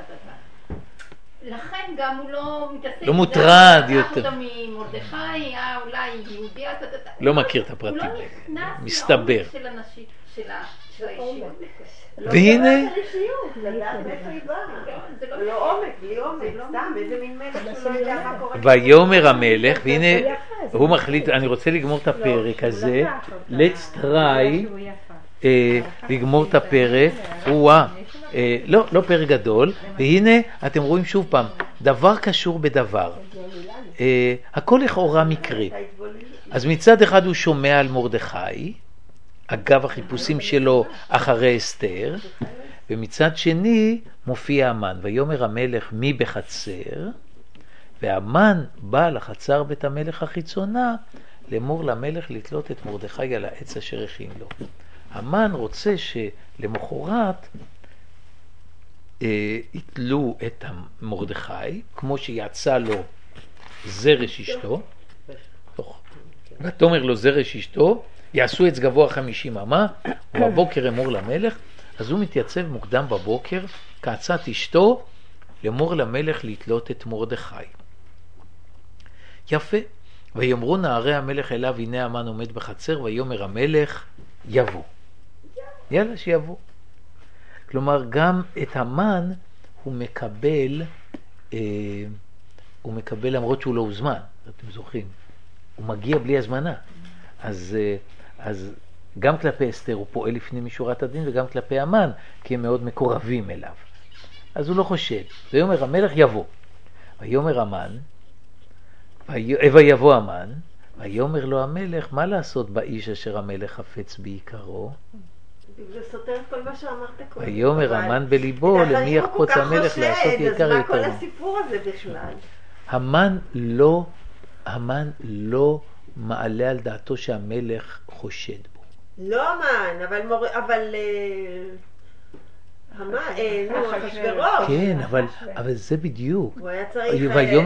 לכן גם הוא לא מתעסק, לא מוטרד יותר, אותה ממרדכי, אולי יהודיה, לא מכיר את הפרטים, הוא לא נכנס מסתבר של הנשים של האישיות. והנה זה לא עומק, בלי עומק, סתם איזה מין מלך שלא יודע מה קורה. ויאמר המלך, והנה הוא מחליט, אני רוצה לגמור את הפרק הזה, let's try לגמור את הפרק, לא פרק גדול, והנה אתם רואים שוב פעם, דבר קשור בדבר. הכל לכאורה מקרה. אז מצד אחד הוא שומע על מרדכי, אגב החיפושים שלו אחרי אסתר, ומצד שני מופיע המן, ויאמר המלך מי בחצר, והמן בא לחצר בית המלך החיצונה, לאמור למלך לתלות את מרדכי על העץ אשר הכין לו. המן רוצה שלמחרת יתלו את מרדכי, כמו שיצא לו זרש אשתו, ותאמר לו זרש אשתו, יעשו עץ גבוה 50 אמה, ובבוקר אמור למלך, אז הוא מתייצב מוקדם בבוקר, כעצת אשתו, לאמור למלך לתלות את מרדכי. יפה. ויאמרו נערי המלך אליו, הנה המן עומד בחצר, ויאמר המלך יבוא. יאללה שיבוא. כלומר גם את המן הוא מקבל למרות שהוא לא הוזמן, אתם זוכרים, הוא מגיע בלי הזמנה. אז גם כלפי אסתר הוא פועל לפני משורת הדין, וגם כלפי המן, כי הם מאוד מקורבים אליו. אז הוא לא חושב. ויאמר המלך יבוא. ויאמר המן, ויבוא המן, ויאמר לו המלך, מה לעשות באיש אשר המלך חפץ בעיקרו? זה סותר את כל מה שאמרת קודם. ויאמר המן בליבו, למי יחפוץ המלך לעשות יקר אז מה יותר? כל הסיפור הזה בכלל? המן לא מעלה על דעתו שהמלך חושד בו. לא המן, אבל אחשוורוש. כן, אבל זה בדיוק. הוא היה צריך...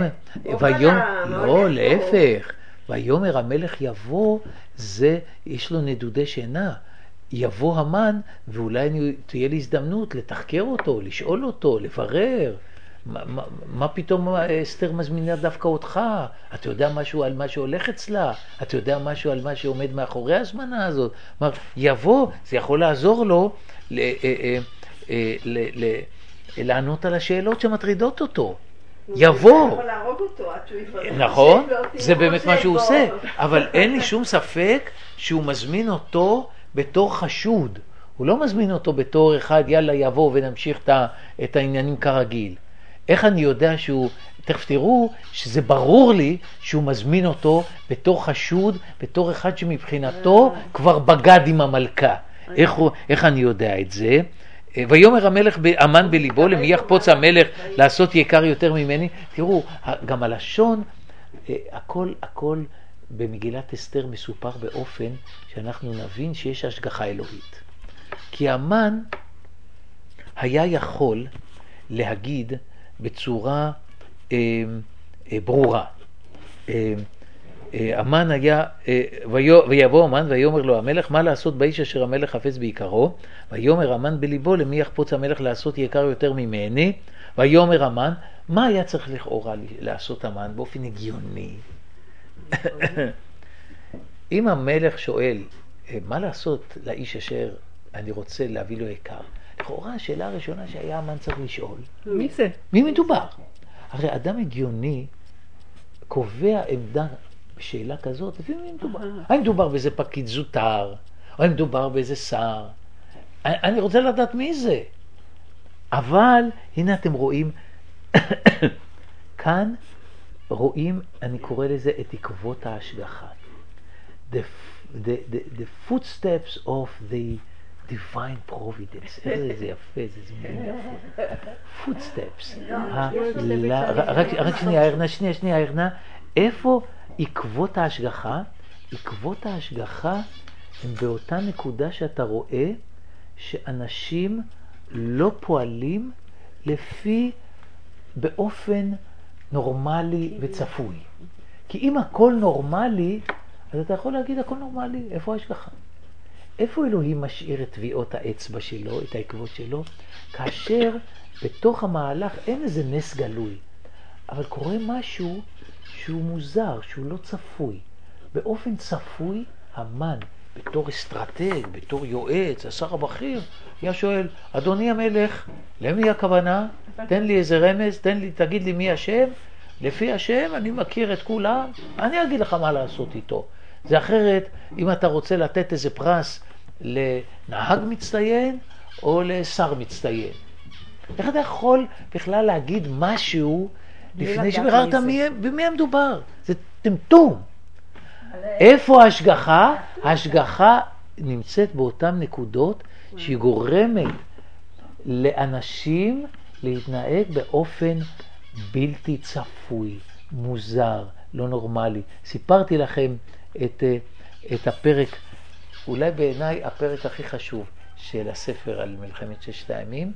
לא, להפך. ויאמר המלך יבוא, זה, יש לו נדודי שינה. יבוא המן, ואולי תהיה לי הזדמנות לתחקר אותו, לשאול אותו, לברר. מה פתאום אסתר מזמינה דווקא אותך? אתה יודע משהו על מה שהולך אצלה? אתה יודע משהו על מה שעומד מאחורי הזמנה הזאת? כלומר, יבוא, זה יכול לעזור לו לענות על השאלות שמטרידות אותו. יבוא. יכול להרוג אותו עד שהוא יפרש. נכון, זה באמת מה שהוא עושה. אבל אין לי שום ספק שהוא מזמין אותו בתור חשוד. הוא לא מזמין אותו בתור אחד, יאללה יבוא ונמשיך את העניינים כרגיל. איך אני יודע שהוא, תכף תראו שזה ברור לי שהוא מזמין אותו בתור חשוד, בתור אחד שמבחינתו כבר בגד עם המלכה. איך אני יודע את זה? ויאמר המלך המן בליבו, למי יחפוץ המלך לעשות יקר יותר ממני? תראו, גם הלשון, הכל במגילת אסתר מסופר באופן שאנחנו נבין שיש השגחה אלוהית. כי המן היה יכול להגיד בצורה ברורה. המן היה, ויבוא המן ויאמר לו המלך, מה לעשות באיש אשר המלך חפץ בעיקרו? ויאמר המן בליבו, למי יחפוץ המלך לעשות יקר יותר ממני? ויאמר המן, מה היה צריך לכאורה לעשות המן באופן הגיוני? אם המלך שואל, מה לעשות לאיש אשר אני רוצה להביא לו יקר? לכאורה השאלה הראשונה שהיה המן צריך לשאול, מי זה? מי מדובר? הרי אדם הגיוני קובע עמדה בשאלה כזאת, לפי מי מדובר? האם מדובר באיזה פקיד זוטר? או האם מדובר באיזה שר? אני רוצה לדעת מי זה. אבל הנה אתם רואים, כאן רואים, אני קורא לזה את עקבות ההשגחה. The footsteps of the divine providence. איזה יפה, זה זמן יפה. footsteps. רק שנייה, ארנה. איפה עקבות ההשגחה? עקבות ההשגחה הם באותה נקודה שאתה רואה שאנשים לא פועלים לפי באופן נורמלי וצפוי. כי אם הכל נורמלי, אז אתה יכול להגיד הכל נורמלי, איפה ההשגחה? איפה אלוהים משאיר את טביעות האצבע שלו, את העקבות שלו? כאשר בתוך המהלך אין איזה נס גלוי, אבל קורה משהו שהוא מוזר, שהוא לא צפוי. באופן צפוי, המן, בתור אסטרטג, בתור יועץ, השר הבכיר, היה שואל, אדוני המלך, למי הכוונה? תן לי איזה רמז, תגיד לי מי השם, לפי השם אני מכיר את כולם, אני אגיד לך מה לעשות איתו. זה אחרת, אם אתה רוצה לתת איזה פרס לנהג מצטיין או לשר מצטיין. איך אתה יכול בכלל להגיד משהו לפני שביררת במי המדובר? זה טמטום. איפה ההשגחה? ההשגחה נמצאת באותן נקודות שהיא גורמת לאנשים להתנהג באופן בלתי צפוי, מוזר, לא נורמלי. סיפרתי לכם את הפרק, אולי בעיניי הפרק הכי חשוב של הספר על מלחמת ששת הימים,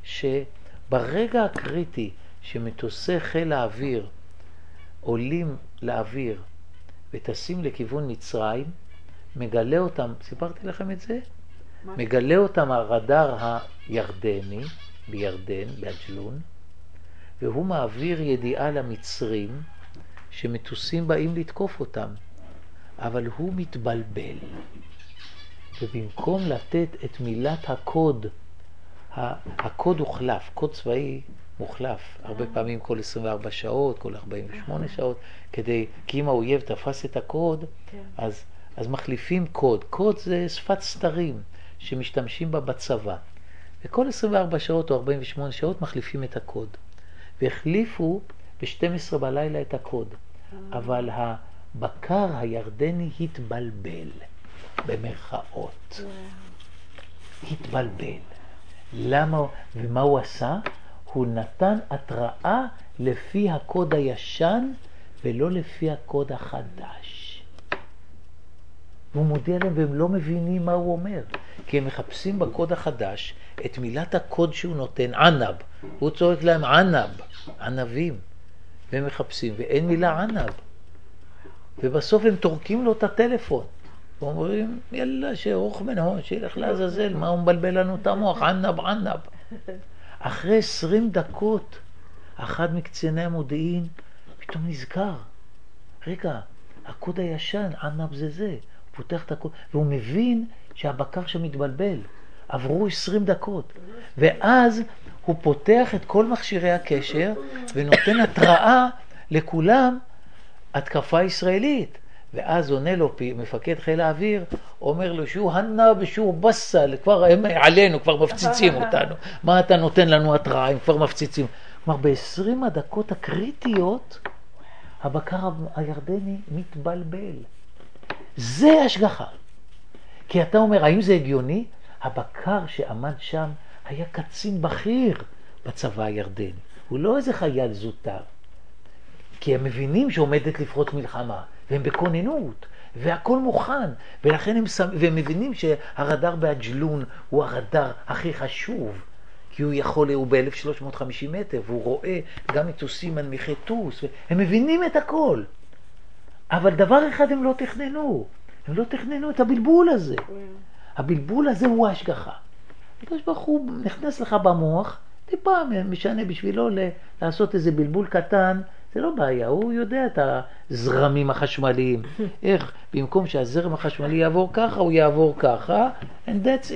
שברגע הקריטי שמטוסי חיל האוויר עולים לאוויר וטסים לכיוון מצרים, מגלה אותם, סיפרתי לכם את זה? מגלה אותם הרדאר הירדני בירדן, באג'לון, והוא מעביר ידיעה למצרים שמטוסים באים לתקוף אותם, אבל הוא מתבלבל. ובמקום לתת את מילת הקוד, הקוד הוחלף, קוד צבאי מוחלף, הרבה פעמים כל 24 שעות, כל 48 שעות, כי אם האויב תפס את הקוד, אז מחליפים קוד. קוד זה שפת סתרים שמשתמשים בה בצבא. וכל 24 שעות או 48 שעות מחליפים את הקוד. והחליפו ב-12 בלילה את הקוד. אבל הבקר הירדני התבלבל, במרכאות. התבלבל. למה? ומה הוא עשה? הוא נתן התראה לפי הקוד הישן ולא לפי הקוד החדש. והוא מודיע להם והם לא מבינים מה הוא אומר. כי הם מחפשים בקוד החדש את מילת הקוד שהוא נותן, ענב. הוא צועק להם ענב, ענבים. והם מחפשים ואין מילה ענב. ובסוף הם תורקים לו את הטלפון. ואומרים, יאללה, שארוך מנהון, שילך לעזאזל, מה הוא מבלבל לנו את המוח, ענב, ענב. אחרי 20 דקות, אחד מקציני המודיעין פתאום נזכר. רגע, הקוד הישן, ענב זה. הוא פותח את הקוד, והוא מבין שהבקר שמתבלבל. עברו 20 דקות. ואז הוא פותח את כל מכשירי הקשר, ונותן התראה לכולם, התקפה ישראלית. ואז עונה לו מפקד חיל האוויר, אומר לו שהוא הנה ושהוא בסל, כבר הם עלינו, כבר מפציצים אותנו. מה אתה נותן לנו התראה, הם כבר מפציצים. כלומר, ב-20 הדקות הקריטיות, הבקר הירדני מתבלבל. זה השגחה. כי אתה אומר, האם זה הגיוני? הבקר שעמד שם היה קצין בכיר בצבא הירדני. הוא לא איזה חייל זוטר. כי הם מבינים שעומדת לפרוץ מלחמה, והם בכוננות, והכל מוכן, ולכן והם מבינים שהרדאר באג'לון הוא הרדאר הכי חשוב, כי הוא ב-1350 מטר, והוא רואה גם מטוסים מנמיכי טוס, הם מבינים את הכל. אבל דבר אחד הם לא תכננו את הבלבול הזה. הבלבול הזה הוא ההשגחה. הקדוש ברוך הוא נכנס לך במוח, טיפה משנה בשבילו לעשות איזה בלבול קטן, זה לא בעיה, הוא יודע את הזרמים החשמליים. איך במקום שהזרם החשמלי יעבור ככה, הוא יעבור ככה, and that's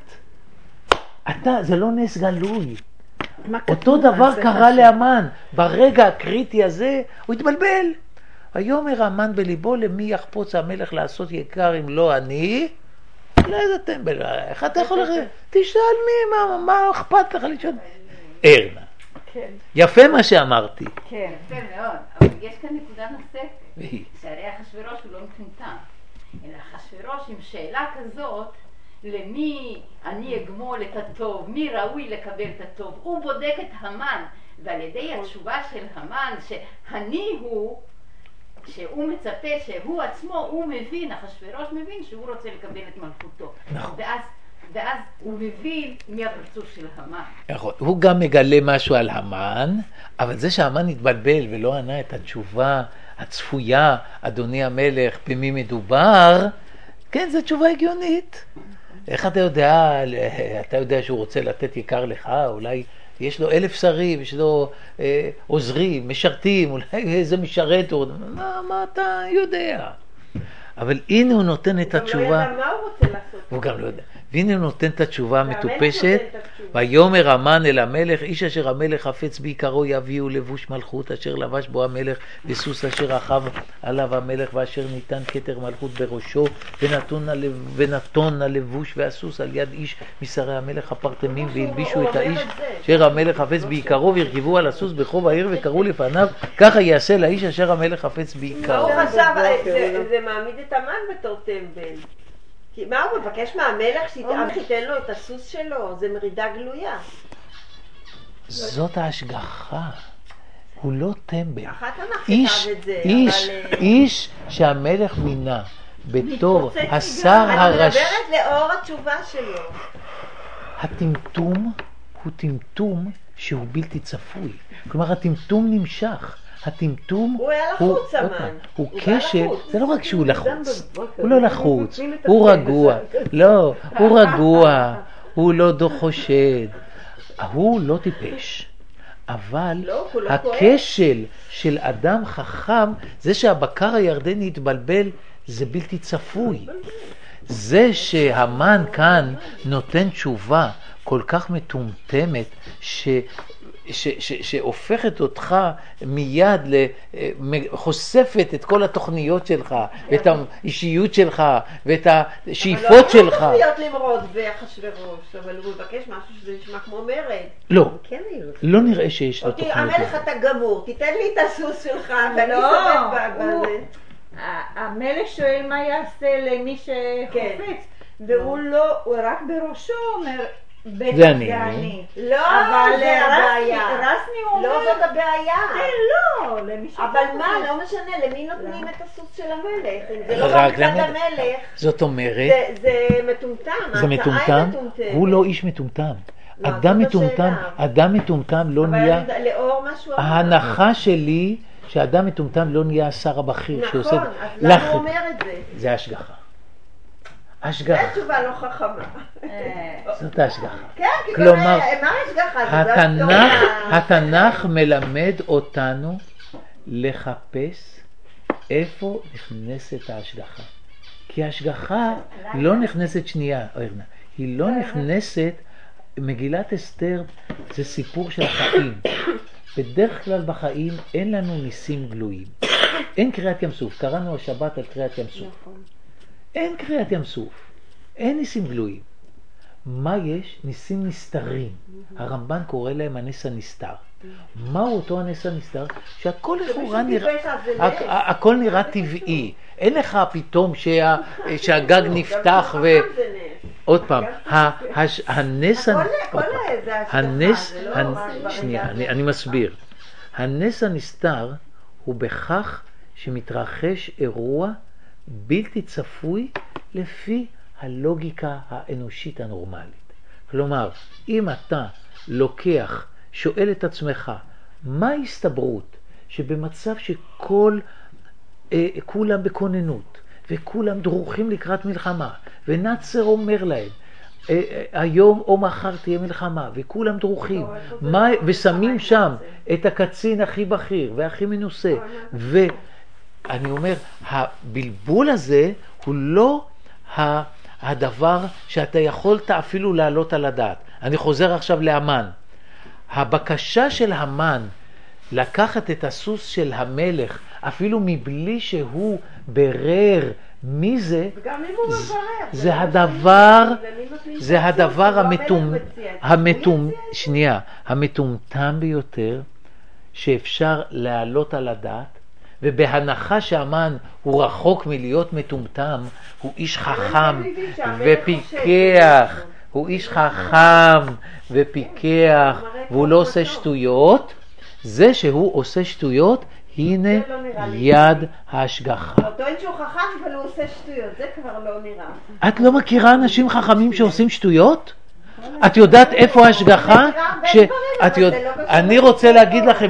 it. זה לא נס גלוי. אותו דבר קרה לאמן. ברגע הקריטי הזה, הוא התבלבל. ויאמר המן בליבו, למי יחפוץ המלך לעשות יקר אם לא אני? לא איזה טמבל, איך אתה יכול לכם? תשאל מי, מה אכפת לך לשאול? ארנה. כן. יפה מה שאמרתי. כן, יפה מאוד. אבל יש כאן נקודה נוספת. שהרי אחשוורוש הוא לא מטומטם. אלא אחשוורוש עם שאלה כזאת, למי אני אגמול את הטוב, מי ראוי לקבל את הטוב. הוא בודק את המן, ועל ידי התשובה של המן, שאני הוא, שהוא מצפה שהוא עצמו, הוא מבין, אחשוורוש מבין שהוא רוצה לקבל את מלכותו. ואז הוא מבין מי הפרצוף של המן. נכון, הוא גם מגלה משהו על המן, אבל זה שהמן התבלבל ולא ענה את התשובה הצפויה, אדוני המלך, במי מדובר, כן, זו תשובה הגיונית. איך אתה יודע שהוא רוצה לתת יקר לך, אולי יש לו 1000 שרים, יש לו עוזרים, משרתים, אולי איזה משרת, מה אתה יודע? אבל הנה הוא נותן את התשובה. הוא גם לא יודע מה הוא רוצה לעשות. הוא גם לא יודע. והנה הוא נותן את התשובה המטופשת, ויאמר המן אל המלך, איש אשר המלך חפץ בעיקרו יביאו לבוש מלכות, אשר לבש בו המלך, וסוס אשר רכב עליו המלך, ואשר ניתן כתר מלכות בראשו, ונתון הלבוש והסוס על יד איש משרי המלך הפרטמים, והלבישו את האיש אשר המלך חפץ בעיקרו, והרכבו על הסוס בחוב העיר, וקראו לפניו, ככה יעשה לאיש אשר המלך חפץ בעיקרו. הוא חשב, זה מעמיד את המן בתור טמבל. מה הוא מבקש מהמלך שייתן לו את הסוס שלו? זה מרידה גלויה. זאת ההשגחה. הוא לא טמבל. איש שהמלך מינה בתור השר הראשי. אני מדברת לאור התשובה שלו. הטמטום הוא טמטום שהוא בלתי צפוי. כלומר הטמטום נמשך. הטמטום הוא קשר, זה לא רק שהוא לחוץ, הוא לא לחוץ, הוא רגוע, לא, הוא רגוע, הוא לא חושד, הוא לא טיפש, אבל הכשל של אדם חכם, זה שהבקר הירדני התבלבל, זה בלתי צפוי. זה שהמן כאן נותן תשובה כל כך מטומטמת שהופכת אותך מיד, חושפת את כל התוכניות שלך, ואת האישיות שלך, ואת השאיפות שלך. אבל הוא לא יכול להיות למרוד באחשוורוש, אבל הוא מבקש משהו שזה נשמע כמו מרד. לא, לא נראה שיש לו תוכניות. המלך אתה גמור, תיתן לי את הסוס שלך, ואני סובב בזה. המלך שואל מה יעשה למי שחופץ, והוא לא, הוא רק בראשו אומר, זה אני. לא, אבל זה הבעיה. רסמי אומר, לא זאת הבעיה. לא, למי שחופץ. אבל מה, לא משנה, למי נותנים את הסוס של המלך? זה לא גם מצד המלך. זאת אומרת, זה מטומטם. זה מטומטם? הוא לא איש מטומטם. אדם מטומטם לא נהיה, ההנחה שלי שאדם מטומטם לא נהיה השר הבכיר. נכון, אז למה הוא אומר את זה? זה השגחה. זה תשובה לא חכמה. זאת ההשגחה. כן, כלומר, מה ההשגחה? התנ"ך מלמד אותנו לחפש איפה נכנסת ההשגחה. כי ההשגחה לא נכנסת שנייה, היא לא נכנסת, מגילת אסתר זה סיפור של החיים. בדרך כלל בחיים אין לנו ניסים גלויים. אין קריאת ים סוף, קראנו השבת על קריאת ים סוף. אין קריאת ים סוף, אין ניסים גלויים. מה יש? ניסים נסתרים. הרמב"ן קורא להם הנס הנסתר. מהו אותו הנס הנסתר? שהכל לכאורה נראה, הכל נראה טבעי. אין לך פתאום שהגג נפתח עוד פעם, אני מסביר. הנס הנסתר הוא בכך שמתרחש אירוע בלתי צפוי לפי הלוגיקה האנושית הנורמלית. כלומר, אם אתה לוקח, שואל את עצמך, מה ההסתברות שבמצב כולם בכוננות וכולם דרוכים לקראת מלחמה, ונאצר אומר להם, היום או מחר תהיה מלחמה, וכולם דרוכים, ושמים שם את הקצין הכי בכיר והכי מנוסה, ואני אומר, הבלבול הזה הוא לא הדבר שאתה יכולת אפילו להעלות על הדעת. אני חוזר עכשיו להמן. הבקשה של המן לקחת את הסוס של המלך, אפילו מבלי שהוא ברר מי זה, זה הדבר המטומטם ביותר שאפשר להעלות על הדעת. ובהנחה שהמן הוא רחוק מלהיות מטומטם, הוא איש חכם ופיקח, הוא איש חכם ופיקח, והוא לא עושה שטויות. זה שהוא עושה שטויות, הנה יד ההשגחה. הוא טוען שהוא חכם אבל הוא עושה שטויות, זה כבר לא נראה. את לא מכירה אנשים חכמים שעושים שטויות? את יודעת איפה ההשגחה? אני רוצה להגיד לכם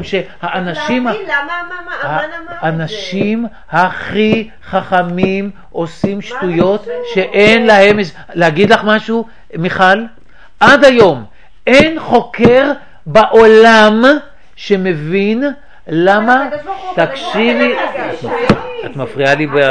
שהאנשים הכי חכמים עושים שטויות שאין להם. להגיד לך משהו, מיכל? עד היום אין חוקר בעולם שמבין למה, תקשיבי, את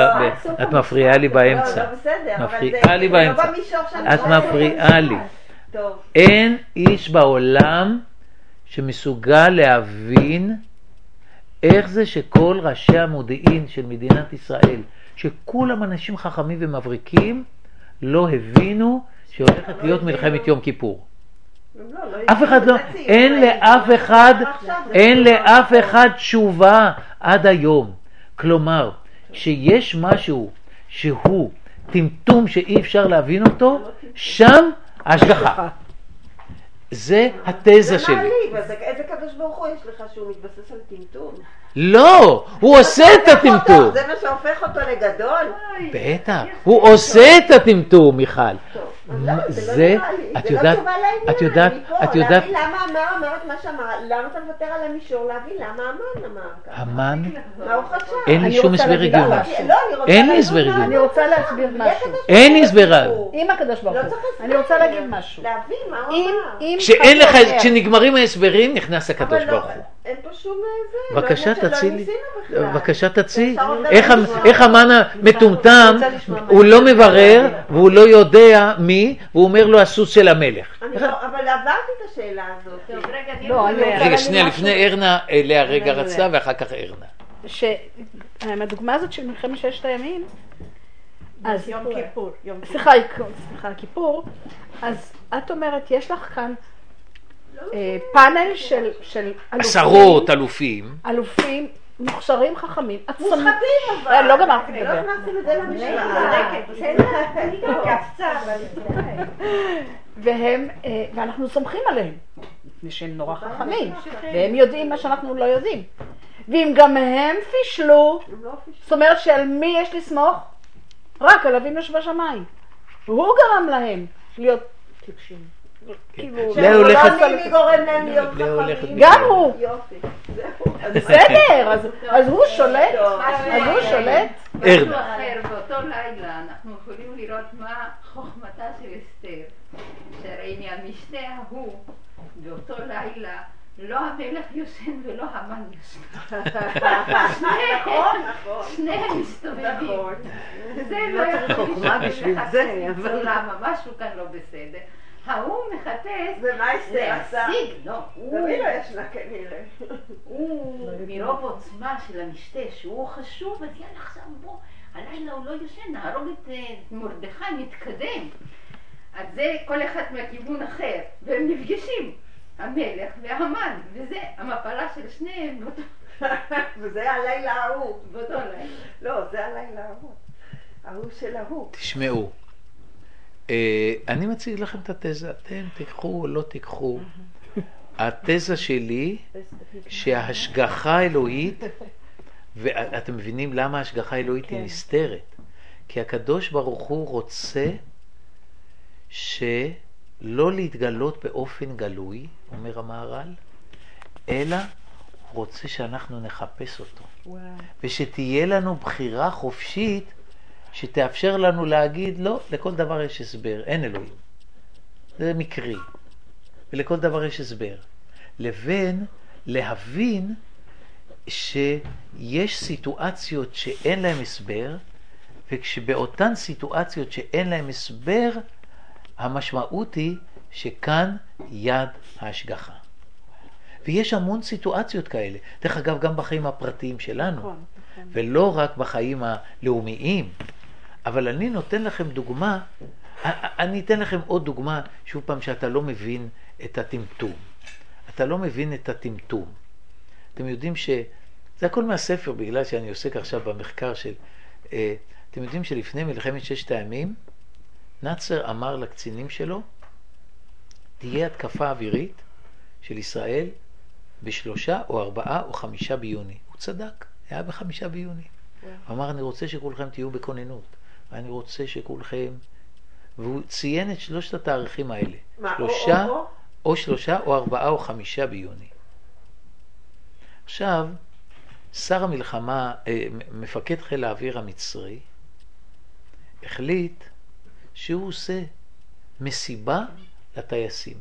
מפריעה לי באמצע, את מפריעה לי. טוב. אין איש בעולם שמסוגל להבין איך זה שכל ראשי המודיעין של מדינת ישראל, שכולם אנשים חכמים ומבריקים, לא הבינו שהולכת להיות מלחמת יום כיפור. אף אחד לא, אין לאף אחד תשובה עד היום. כלומר, שיש משהו שהוא טמטום שאי אפשר להבין אותו, שם השגחה. זה התזה שלי. זה מעליב, איזה קדוש ברוך הוא יש לך שהוא מתבסס על טמטום? לא, הוא עושה את הטמטום. זה מה שהופך אותו לגדול? בטח, הוא עושה את הטמטום, מיכל. זה לא תשובה לעניין. את יודעת, להבין למה אמר את מה שאמר, למה אתה מוותר על המישור, להבין למה אמן אמר ככה. המן? מה הוא חשב? אין לי שום הסבר הגיוני. אין לי הסבר הגיוני. אני רוצה להסביר משהו. אין לי הסבר. עם הקדוש ברוך הוא. אני רוצה להגיד משהו. להבין מה הוא אמר. כשאין לך, כשנגמרים ההסברים, נכנס הקדוש ברוך הוא. אין פה שום זה. בבקשה תצילי. בבקשה תצילי. איך המן המטומטם, הוא לא מברר, והוא לא יודע מי, והוא אומר לו הסוס של המלך. אבל עברתי את השאלה הזאת. רגע, שנייה, לפני ארנה, לאה רגע רצתה, ואחר כך ארנה. הדוגמה הזאת של מלחמת ששת הימים, אז יום כיפור. סליחה, אז את אומרת, יש לך כאן פאנל של עשרות אלופים. אלופים, מוכשרים, חכמים, מושחתים אבל. לא גמרתי לדבר. לא הכנסים את זה למשוואה. ואנחנו סומכים עליהם, שהם נורא חכמים, והם יודעים מה שאנחנו לא יודעים. ואם גם הם פישלו, זאת אומרת שעל מי יש לסמוך? רק על אבינו שבשמיים. הוא גרם להם להיות טיפשים. לאה הולכת... מי גורם להם להיות חכמים? גם הוא. בסדר, אז הוא שולט. ארנה. באותו לילה אנחנו יכולים לראות מה חוכמתה של אסתר. שהרי מהמשתה ההוא, באותו לילה, לא המלך יושן ולא המן יושן. שניהם מסתובבים. זה לא יכול לחפש למה, משהו כאן לא בסדר. ההוא מחפש להשיג, לא, הוא מרוב עוצמה של המשתה שהוא חשוב, אז יאללה עכשיו בוא, הלילה הוא לא יושן, נהרוג את מרדכי, נתקדם. אז זה כל אחד מהכיוון אחר, והם נפגשים, המלך והמן, וזה המפלה של שניהם. וזה הלילה ההוא. באותו לילה. לא, זה הלילה ההוא. ההוא של ההוא. תשמעו, אני מציג לכם את התזה, אתם תיקחו או לא תיקחו. התזה שלי שההשגחה האלוהית, ואתם מבינים למה ההשגחה האלוהית היא נסתרת, כי הקדוש ברוך הוא רוצה שלא להתגלות באופן גלוי, אומר המהר"ל, אלא הוא רוצה שאנחנו נחפש אותו. ושתהיה לנו בחירה חופשית שתאפשר לנו להגיד, לא, לכל דבר יש הסבר, אין אלוהים. זה מקרי. ולכל דבר יש הסבר. לבין להבין שיש סיטואציות שאין להם הסבר, וכשבאותן סיטואציות שאין להם הסבר, המשמעות היא שכאן יד ההשגחה. ויש המון סיטואציות כאלה. דרך אגב, גם בחיים הפרטיים שלנו. ולא רק בחיים הלאומיים. אבל אני נותן לכם דוגמה, אני אתן לכם עוד דוגמה, שוב פעם שאתה לא מבין את הטמטום. אתה לא מבין את הטמטום. אתם יודעים זה הכל מהספר, בגלל שאני עוסק עכשיו במחקר של... אתם יודעים שלפני מלחמת ששת הימים, נאצר אמר לקצינים שלו, תהיה התקפה אווירית של ישראל ב3 או 4 או 5 ביוני. הוא צדק, היה ב5 ביוני. הוא אמר, אני רוצה שכולכם תהיו בכוננות. אני רוצה שכולכם... והוא ציין את 3 התאריכים האלה. 3 או 4 או 5 ביוני. עכשיו, שר המלחמה, מפקד חיל האוויר המצרי, החליט שהוא עושה מסיבה לטייסים.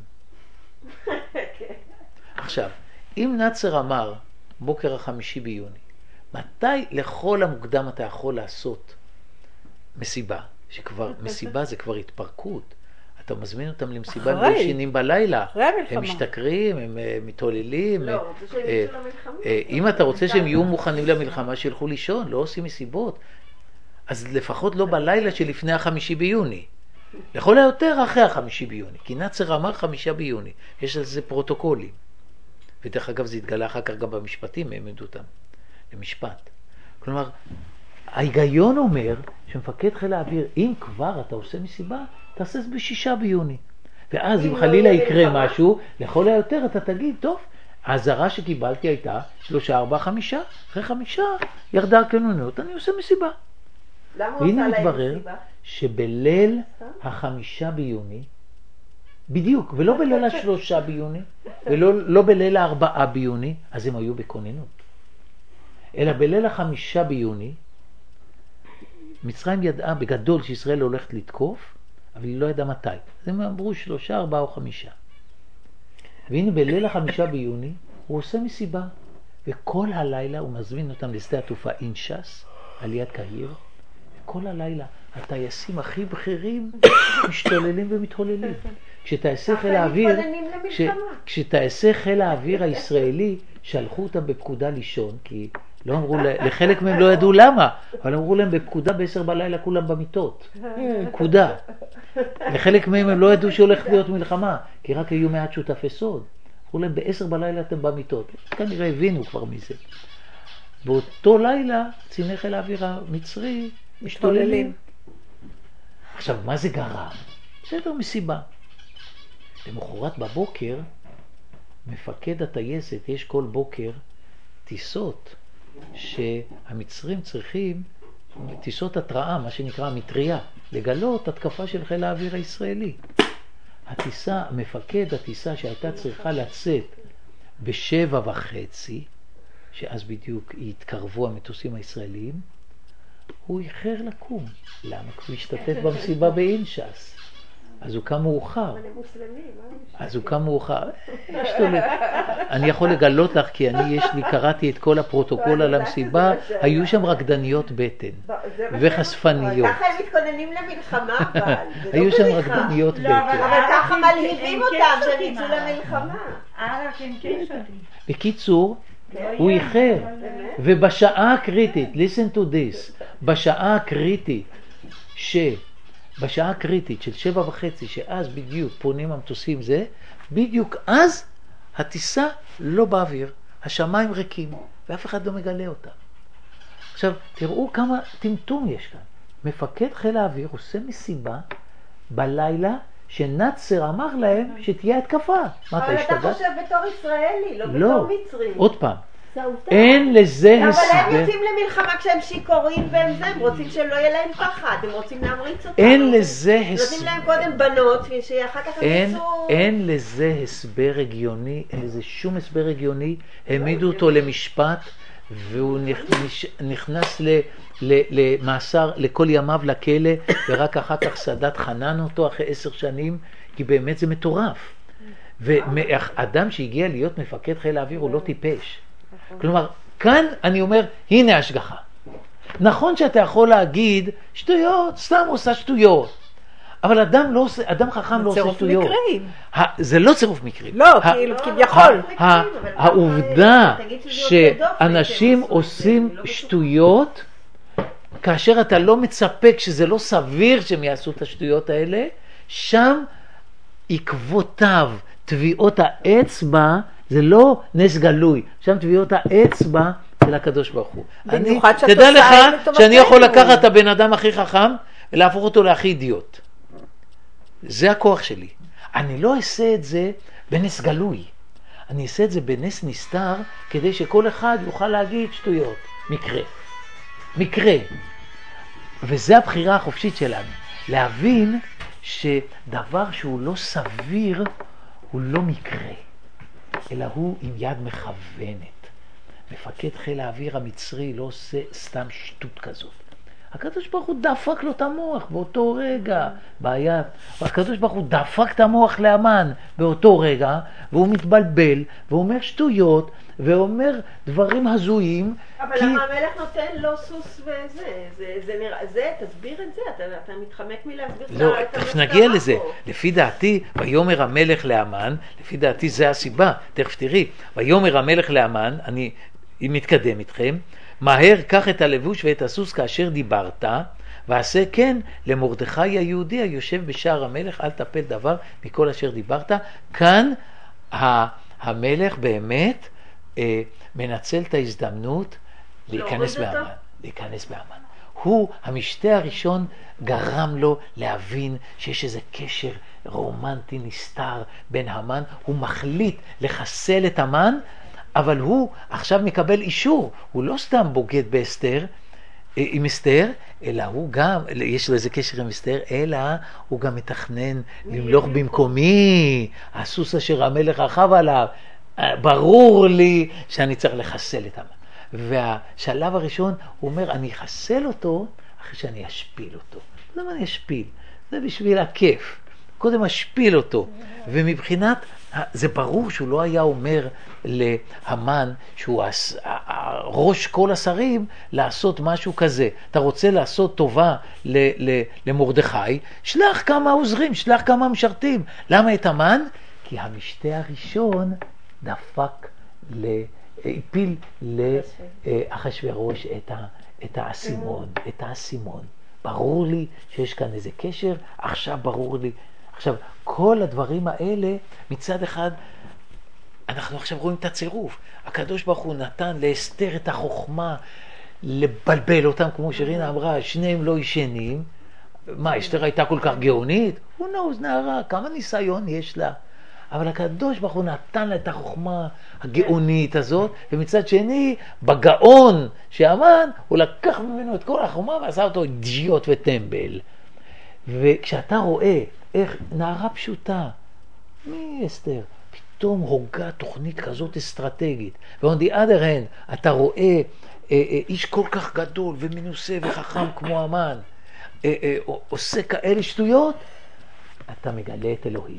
עכשיו, אם נאצר אמר בוקר ה5 ביוני, מתי לכל המוקדם אתה יכול לעשות מסיבה? שכבר, מסיבה זה כבר התפרקות. אתה מזמין אותם למסיבה, הם לא ישנים בלילה. הם משתכרים, הם מתעוללים. לא, רוצה שהם יצאו למלחמה. אם אתה רוצה שהם יהיו מוכנים למלחמה, שילכו לישון, לא עושים מסיבות. אז לפחות לא בלילה שלפני 5 ביוני. לכל היותר אחרי 5 ביוני. כי נאצר אמר 5 ביוני. יש על זה פרוטוקולים. ודרך אגב זה התגלה אחר כך גם במשפטים, הם העמידו אותם למשפט. כלומר, ההיגיון אומר שמפקד חיל האוויר, אם כבר אתה עושה מסיבה, תעשה את ב6 ביוני. ואז אם חלילה יקרה משהו, לכל היותר אתה תגיד, טוב, ההזרה שקיבלתי הייתה 3, 4, 5, אחרי 5 ירדה הכוננות, אני עושה מסיבה. והנה מתברר שבליל 5 ביוני, בדיוק, ולא בליל 3 ביוני, ולא בליל 4 ביוני, אז הם היו בכוננות. אלא בליל 5 ביוני, מצרים ידעה בגדול שישראל הולכת לתקוף, אבל היא לא ידעה מתי. אז הם אמרו 3, 4 או 5. והנה בליל 5 ביוני הוא עושה מסיבה, וכל הלילה הוא מזמין אותם לשדה התעופה אינשס, על יד קהיר, וכל הלילה הטייסים הכי בכירים משתוללים ומתהוללים. כשטייסי חיל האוויר הישראלי שלחו אותם בפקודה לישון, כי לא אמרו, לחלק מהם לא ידעו למה, אבל אמרו להם בפקודה ב10 בלילה כולם במיטות. פקודה. לחלק מהם הם לא ידעו שהולך להיות מלחמה, כי רק היו מעט שותפי סוד. אמרו להם ב10 בלילה אתם במיטות. כנראה הבינו כבר מזה. באותו לילה קציני חיל האוויר המצרי משתוללים. עכשיו, מה זה גרם? בסדר, מסיבה. למחרת בבוקר, מפקד הטייסת, יש כל בוקר טיסות שהמצרים צריכים, טיסות התראה, מה שנקרא מטריה, לגלות התקפה של חיל האוויר הישראלי. הטיסה, מפקד הטיסה שהייתה צריכה לצאת ב7:30, שאז בדיוק התקרבו המטוסים הישראלים, הוא איחר לקום. למה? כי הוא השתתף במסיבה באינשס. אז הוא קם מאוחר. אז הוא קם מאוחר. אני יכול לגלות לך, כי קראתי את כל הפרוטוקול על המסיבה, היו שם רקדניות בטן וחשפניות. ככה הם מתכוננים למלחמה, אבל היו שם רקדניות בטן. אבל ככה מלהיבים אותם שהם יצאו למלחמה. בקיצור, הוא איחר, ובשעה הקריטית, listen to this, בשעה הקריטית של 7:30, שאז בדיוק פונים המטוסים זה, בדיוק אז הטיסה לא באוויר, השמיים ריקים, ואף אחד לא מגלה אותה. עכשיו, תראו כמה טמטום יש כאן. מפקד חיל האוויר עושה מסיבה בלילה שנאצר אמר להם שתהיה התקפה. אבל אתה חושב בתור ישראלי, לא בתור מצרי. עוד פעם. אין לזה הסבר. אבל הם יוצאים למלחמה כשהם שיכורים והם זה, הם רוצים שלא יהיה להם פחד, הם רוצים להמריץ אותם. אין לזה הסבר. נותנים להם קודם בנות, שאחר כך הם יצאו... אין לזה הסבר הגיוני, אין לזה שום הסבר הגיוני. העמידו אותו למשפט, והוא נכנס למאסר לכל ימיו לכלא, ורק אחר כך סאדאת חנן אותו אחרי 10 שנים, כי באמת זה מטורף. ואדם שהגיע להיות מפקד חיל האוויר הוא לא טיפש. כלומר, כאן אני אומר, הנה השגחה. נכון שאתה יכול להגיד, שטויות, סתם עושה שטויות. אבל אדם חכם לא עושה שטויות. זה לא צירוף מקרים. לא, כביכול. העובדה שאנשים עושים שטויות, כאשר אתה לא מצפק שזה לא סביר שהם יעשו את השטויות האלה, שם עקבותיו, טביעות האצבע, זה לא נס גלוי, שם טביעות האצבע של הקדוש ברוך הוא. תדע לך שאני יכול לקחת את הבן אדם הכי חכם ולהפוך אותו להכי אידיוט. זה הכוח שלי. אני לא אעשה את זה בנס גלוי. אני אעשה את זה בנס נסתר, כדי שכל אחד יוכל להגיד שטויות. מקרה. וזה הבחירה החופשית שלנו. להבין שדבר שהוא לא סביר, הוא לא מקרה. אלא הוא עם יד מכוונת. מפקד חיל האוויר המצרי לא עושה סתם שטות כזאת. הקדוש ברוך הוא דפק לו את המוח באותו רגע. בעיה, הקדוש ברוך הוא דפק את המוח להמן באותו רגע, והוא מתבלבל, והוא אומר שטויות, ואומר דברים הזויים. אבל למה המלך נותן לו סוס וזה? זה נראה, תסביר את זה, אתה מתחמק מלהסביר את לא, תכף נגיע לזה. לפי דעתי, ויאמר המלך להמן, לפי דעתי זה הסיבה, תכף תראי, ויאמר המלך להמן, אני מתקדם איתכם, מהר קח את הלבוש ואת הסוס כאשר דיברת, ועשה כן למרדכי היהודי היושב בשער המלך, אל תפל דבר מכל אשר דיברת. כאן המלך באמת מנצל את ההזדמנות להיכנס באמן. הוא, המשתה הראשון גרם לו להבין שיש איזה קשר רומנטי נסתר בין המן. הוא מחליט לחסל את המן, אבל הוא עכשיו מקבל אישור. הוא לא סתם בוגד עם אסתר, אלא הוא גם, יש לו איזה קשר עם אסתר, אלא הוא גם מתכנן למלוך במקומי, הסוס אשר המלך רכב עליו. ברור לי שאני צריך לחסל את המן. והשלב הראשון הוא אומר, אני אחסל אותו אחרי שאני אשפיל אותו. למה אני אשפיל? זה בשביל הכיף. קודם אשפיל אותו. ומבחינת, זה ברור שהוא לא היה אומר להמן, שהוא ראש כל השרים, לעשות משהו כזה. אתה רוצה לעשות טובה למרדכי, שלח כמה עוזרים, שלח כמה משרתים. למה את המן? כי המשתה הראשון דפק הפיל לאחשוורוש את האסימון. ברור לי שיש כאן איזה קשר, עכשיו ברור לי. עכשיו, כל הדברים האלה, מצד אחד, אנחנו עכשיו רואים את הצירוף. הקדוש ברוך הוא נתן לאסתר את החוכמה, לבלבל אותם, כמו שרינה אמרה, שניהם לא ישנים. מה, אסתר הייתה כל כך גאונית? הוא knows, נערה, כמה ניסיון יש לה. אבל הקדוש ברוך הוא נתן לה את החוכמה הגאונית הזאת, ומצד שני, בגאון שאמן, הוא לקח ממנו את כל החוכמה ועשה אותו ג'יות וטמבל. וכשאתה רואה איך נערה פשוטה, מי אסתר? פתאום הוגה תוכנית כזאת אסטרטגית. ועוד the other hand, אתה רואה איש כל כך גדול ומנוסה וחכם כמו המן, עושה כאלה שטויות, אתה מגלה את אלוהים.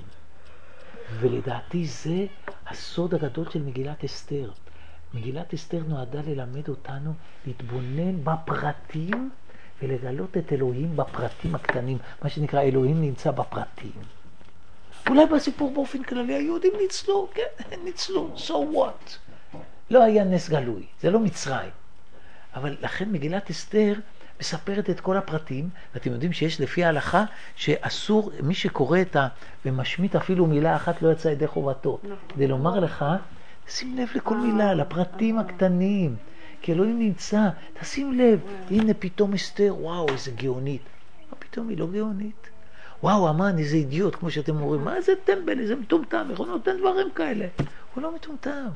ולדעתי זה הסוד הגדול של מגילת אסתר. מגילת אסתר נועדה ללמד אותנו להתבונן בפרטים ולגלות את אלוהים בפרטים הקטנים. מה שנקרא אלוהים נמצא בפרטים. אולי בסיפור באופן כללי היהודים ניצלו, כן, ניצלו, so what? לא היה נס גלוי, זה לא מצרים. אבל לכן מגילת אסתר מספרת את כל הפרטים, ואתם יודעים שיש לפי ההלכה שאסור, מי שקורא ומשמיט אפילו מילה אחת לא יצא ידי חובתו. כדי לומר לך, שים לב לכל מילה, לפרטים הקטנים, כי אלוהים נמצא, תשים לב, הנה פתאום אסתר, וואו, איזה גאונית. מה פתאום היא לא גאונית? וואו, אמן, איזה אידיוט, כמו שאתם אומרים, מה איזה טמבל, איזה מטומטם, איך הוא נותן דברים כאלה? הוא לא מטומטם.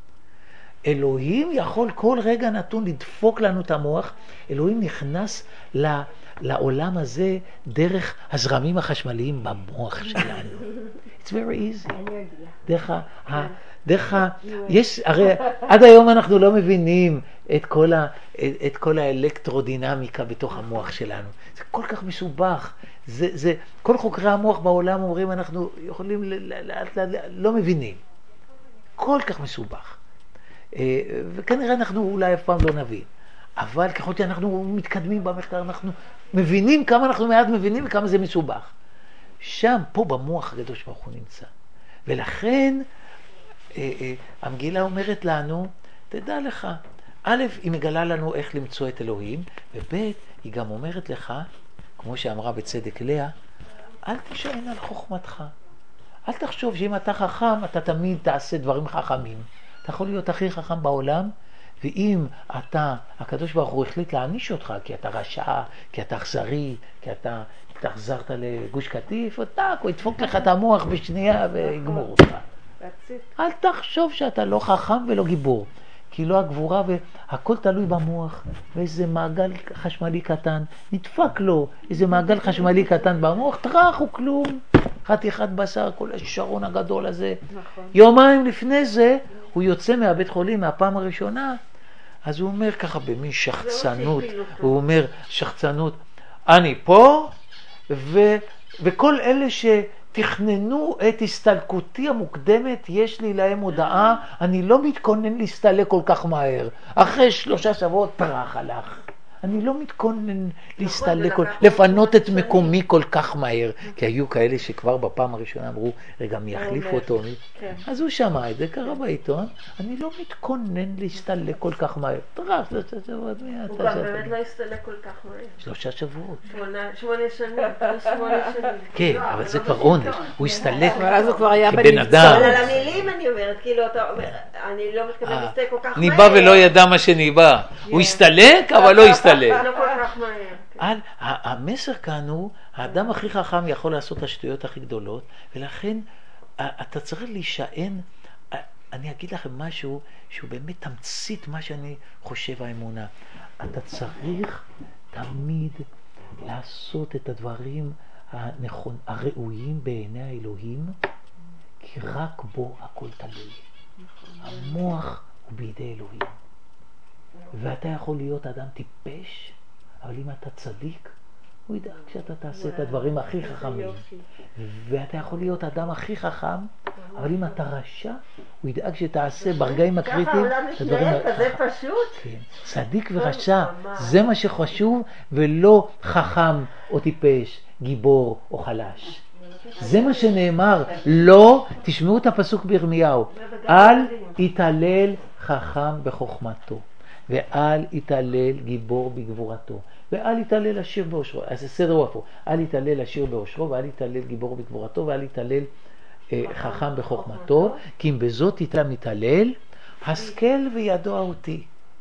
אלוהים יכול כל רגע נתון לדפוק לנו את המוח. אלוהים נכנס לעולם הזה דרך הזרמים החשמליים במוח שלנו. It's very easy. יש, הרי עד היום אנחנו לא מבינים את כל האלקטרודינמיקה בתוך המוח שלנו. זה כל כך מסובך. כל חוקרי המוח בעולם אומרים, אנחנו יכולים לא מבינים. כל כך מסובך. וכנראה אנחנו אולי אף פעם לא נבין. אבל ככל שאנחנו מתקדמים במחקר, אנחנו מבינים כמה אנחנו מעט מבינים וכמה זה מסובך. שם, פה במוח הקדוש ברוך הוא נמצא. ולכן המגילה אומרת לנו, תדע לך, א', היא מגלה לנו איך למצוא את אלוהים, וב', היא גם אומרת לך, כמו שאמרה בצדק לאה, אל תשען על חוכמתך. אל תחשוב שאם אתה חכם, אתה תמיד תעשה דברים חכמים. אתה יכול להיות הכי חכם בעולם, ואם הקדוש ברוך הוא החליט להעניש אותך, כי אתה רשע, כי אתה אכזרי, כי אתה התאכזרת לגוש קטיף, הוא ידפוק לך את המוח בשנייה ויגמור אותך. אל תחשוב שאתה לא חכם ולא גיבור, כי לא הגבורה והכל תלוי במוח, ואיזה מעגל חשמלי קטן, נדפק לו איזה מעגל חשמלי קטן במוח, טרח הוא כלום, חתיכת בשר, כל השרון הגדול הזה. נכון. יומיים לפני זה, הוא יוצא מהבית חולים מהפעם הראשונה, אז הוא אומר ככה במין שחצנות, הוא אומר שחצנות, אני פה, וכל אלה שתכננו את הסתלקותי המוקדמת, יש לי להם הודעה, אני לא מתכונן להסתלק כל כך מהר. אחרי 3 שבועות פרח הלך. אני לא מתכונן להסתלק, לפנות את מקומי כל כך מהר, כי היו כאלה שכבר בפעם הראשונה אמרו, רגע, מי יחליף אותו? אז הוא שמע את זה, קרא בעיתון, אני לא מתכונן להסתלק כל כך מהר. טרח, 3 שבועות. הוא גם באמת לא הסתלק כל כך מהר. 3 שבועות. 8 שנים. כן, אבל זה כבר עונש, הוא הסתלק אז הוא כבר היה כבן אדם. אבל על המילים אני אומרת, כאילו אתה אומר, אני לא מתכוון להסתלק כל כך מהר. ניבא ולא ידע מה שניבא. הוא הסתלק, אבל לא הסתלק. לא כל כך מהר. המסר כאן הוא, האדם הכי חכם יכול לעשות את השטויות הכי גדולות, ולכן אתה צריך להישען. אני אגיד לכם משהו שהוא באמת תמצית מה שאני חושב האמונה. אתה צריך תמיד לעשות את הדברים הראויים בעיני האלוהים, כי רק בו הכל תלוי. המוח הוא בידי אלוהים. ואתה יכול להיות אדם טיפש, אבל אם אתה צדיק, הוא ידאג שאתה תעשה את הדברים הכי חכמים. ואתה יכול להיות אדם הכי חכם, אבל אם אתה רשע, הוא ידאג שתעשה ברגעים הקריטיים את הדברים הכי חכמים. כזה פשוט? כן. צדיק ורשע, זה מה שחשוב, ולא חכם או טיפש, גיבור או חלש. זה מה שנאמר. לא, תשמעו את הפסוק בירמיהו, אל יתהלל חכם בחוכמתו, ואל יתהלל גיבור בגבורתו, ואל יתהלל עשיר באושרו. אז הסדר הוא הפוך, אל יתהלל עשיר באושרו, ואל יתהלל גיבור בגבורתו, ואל יתהלל חכם בחוכמתו, כי אם בזאת יתהלל מתהלל, השכל וידוע אותי.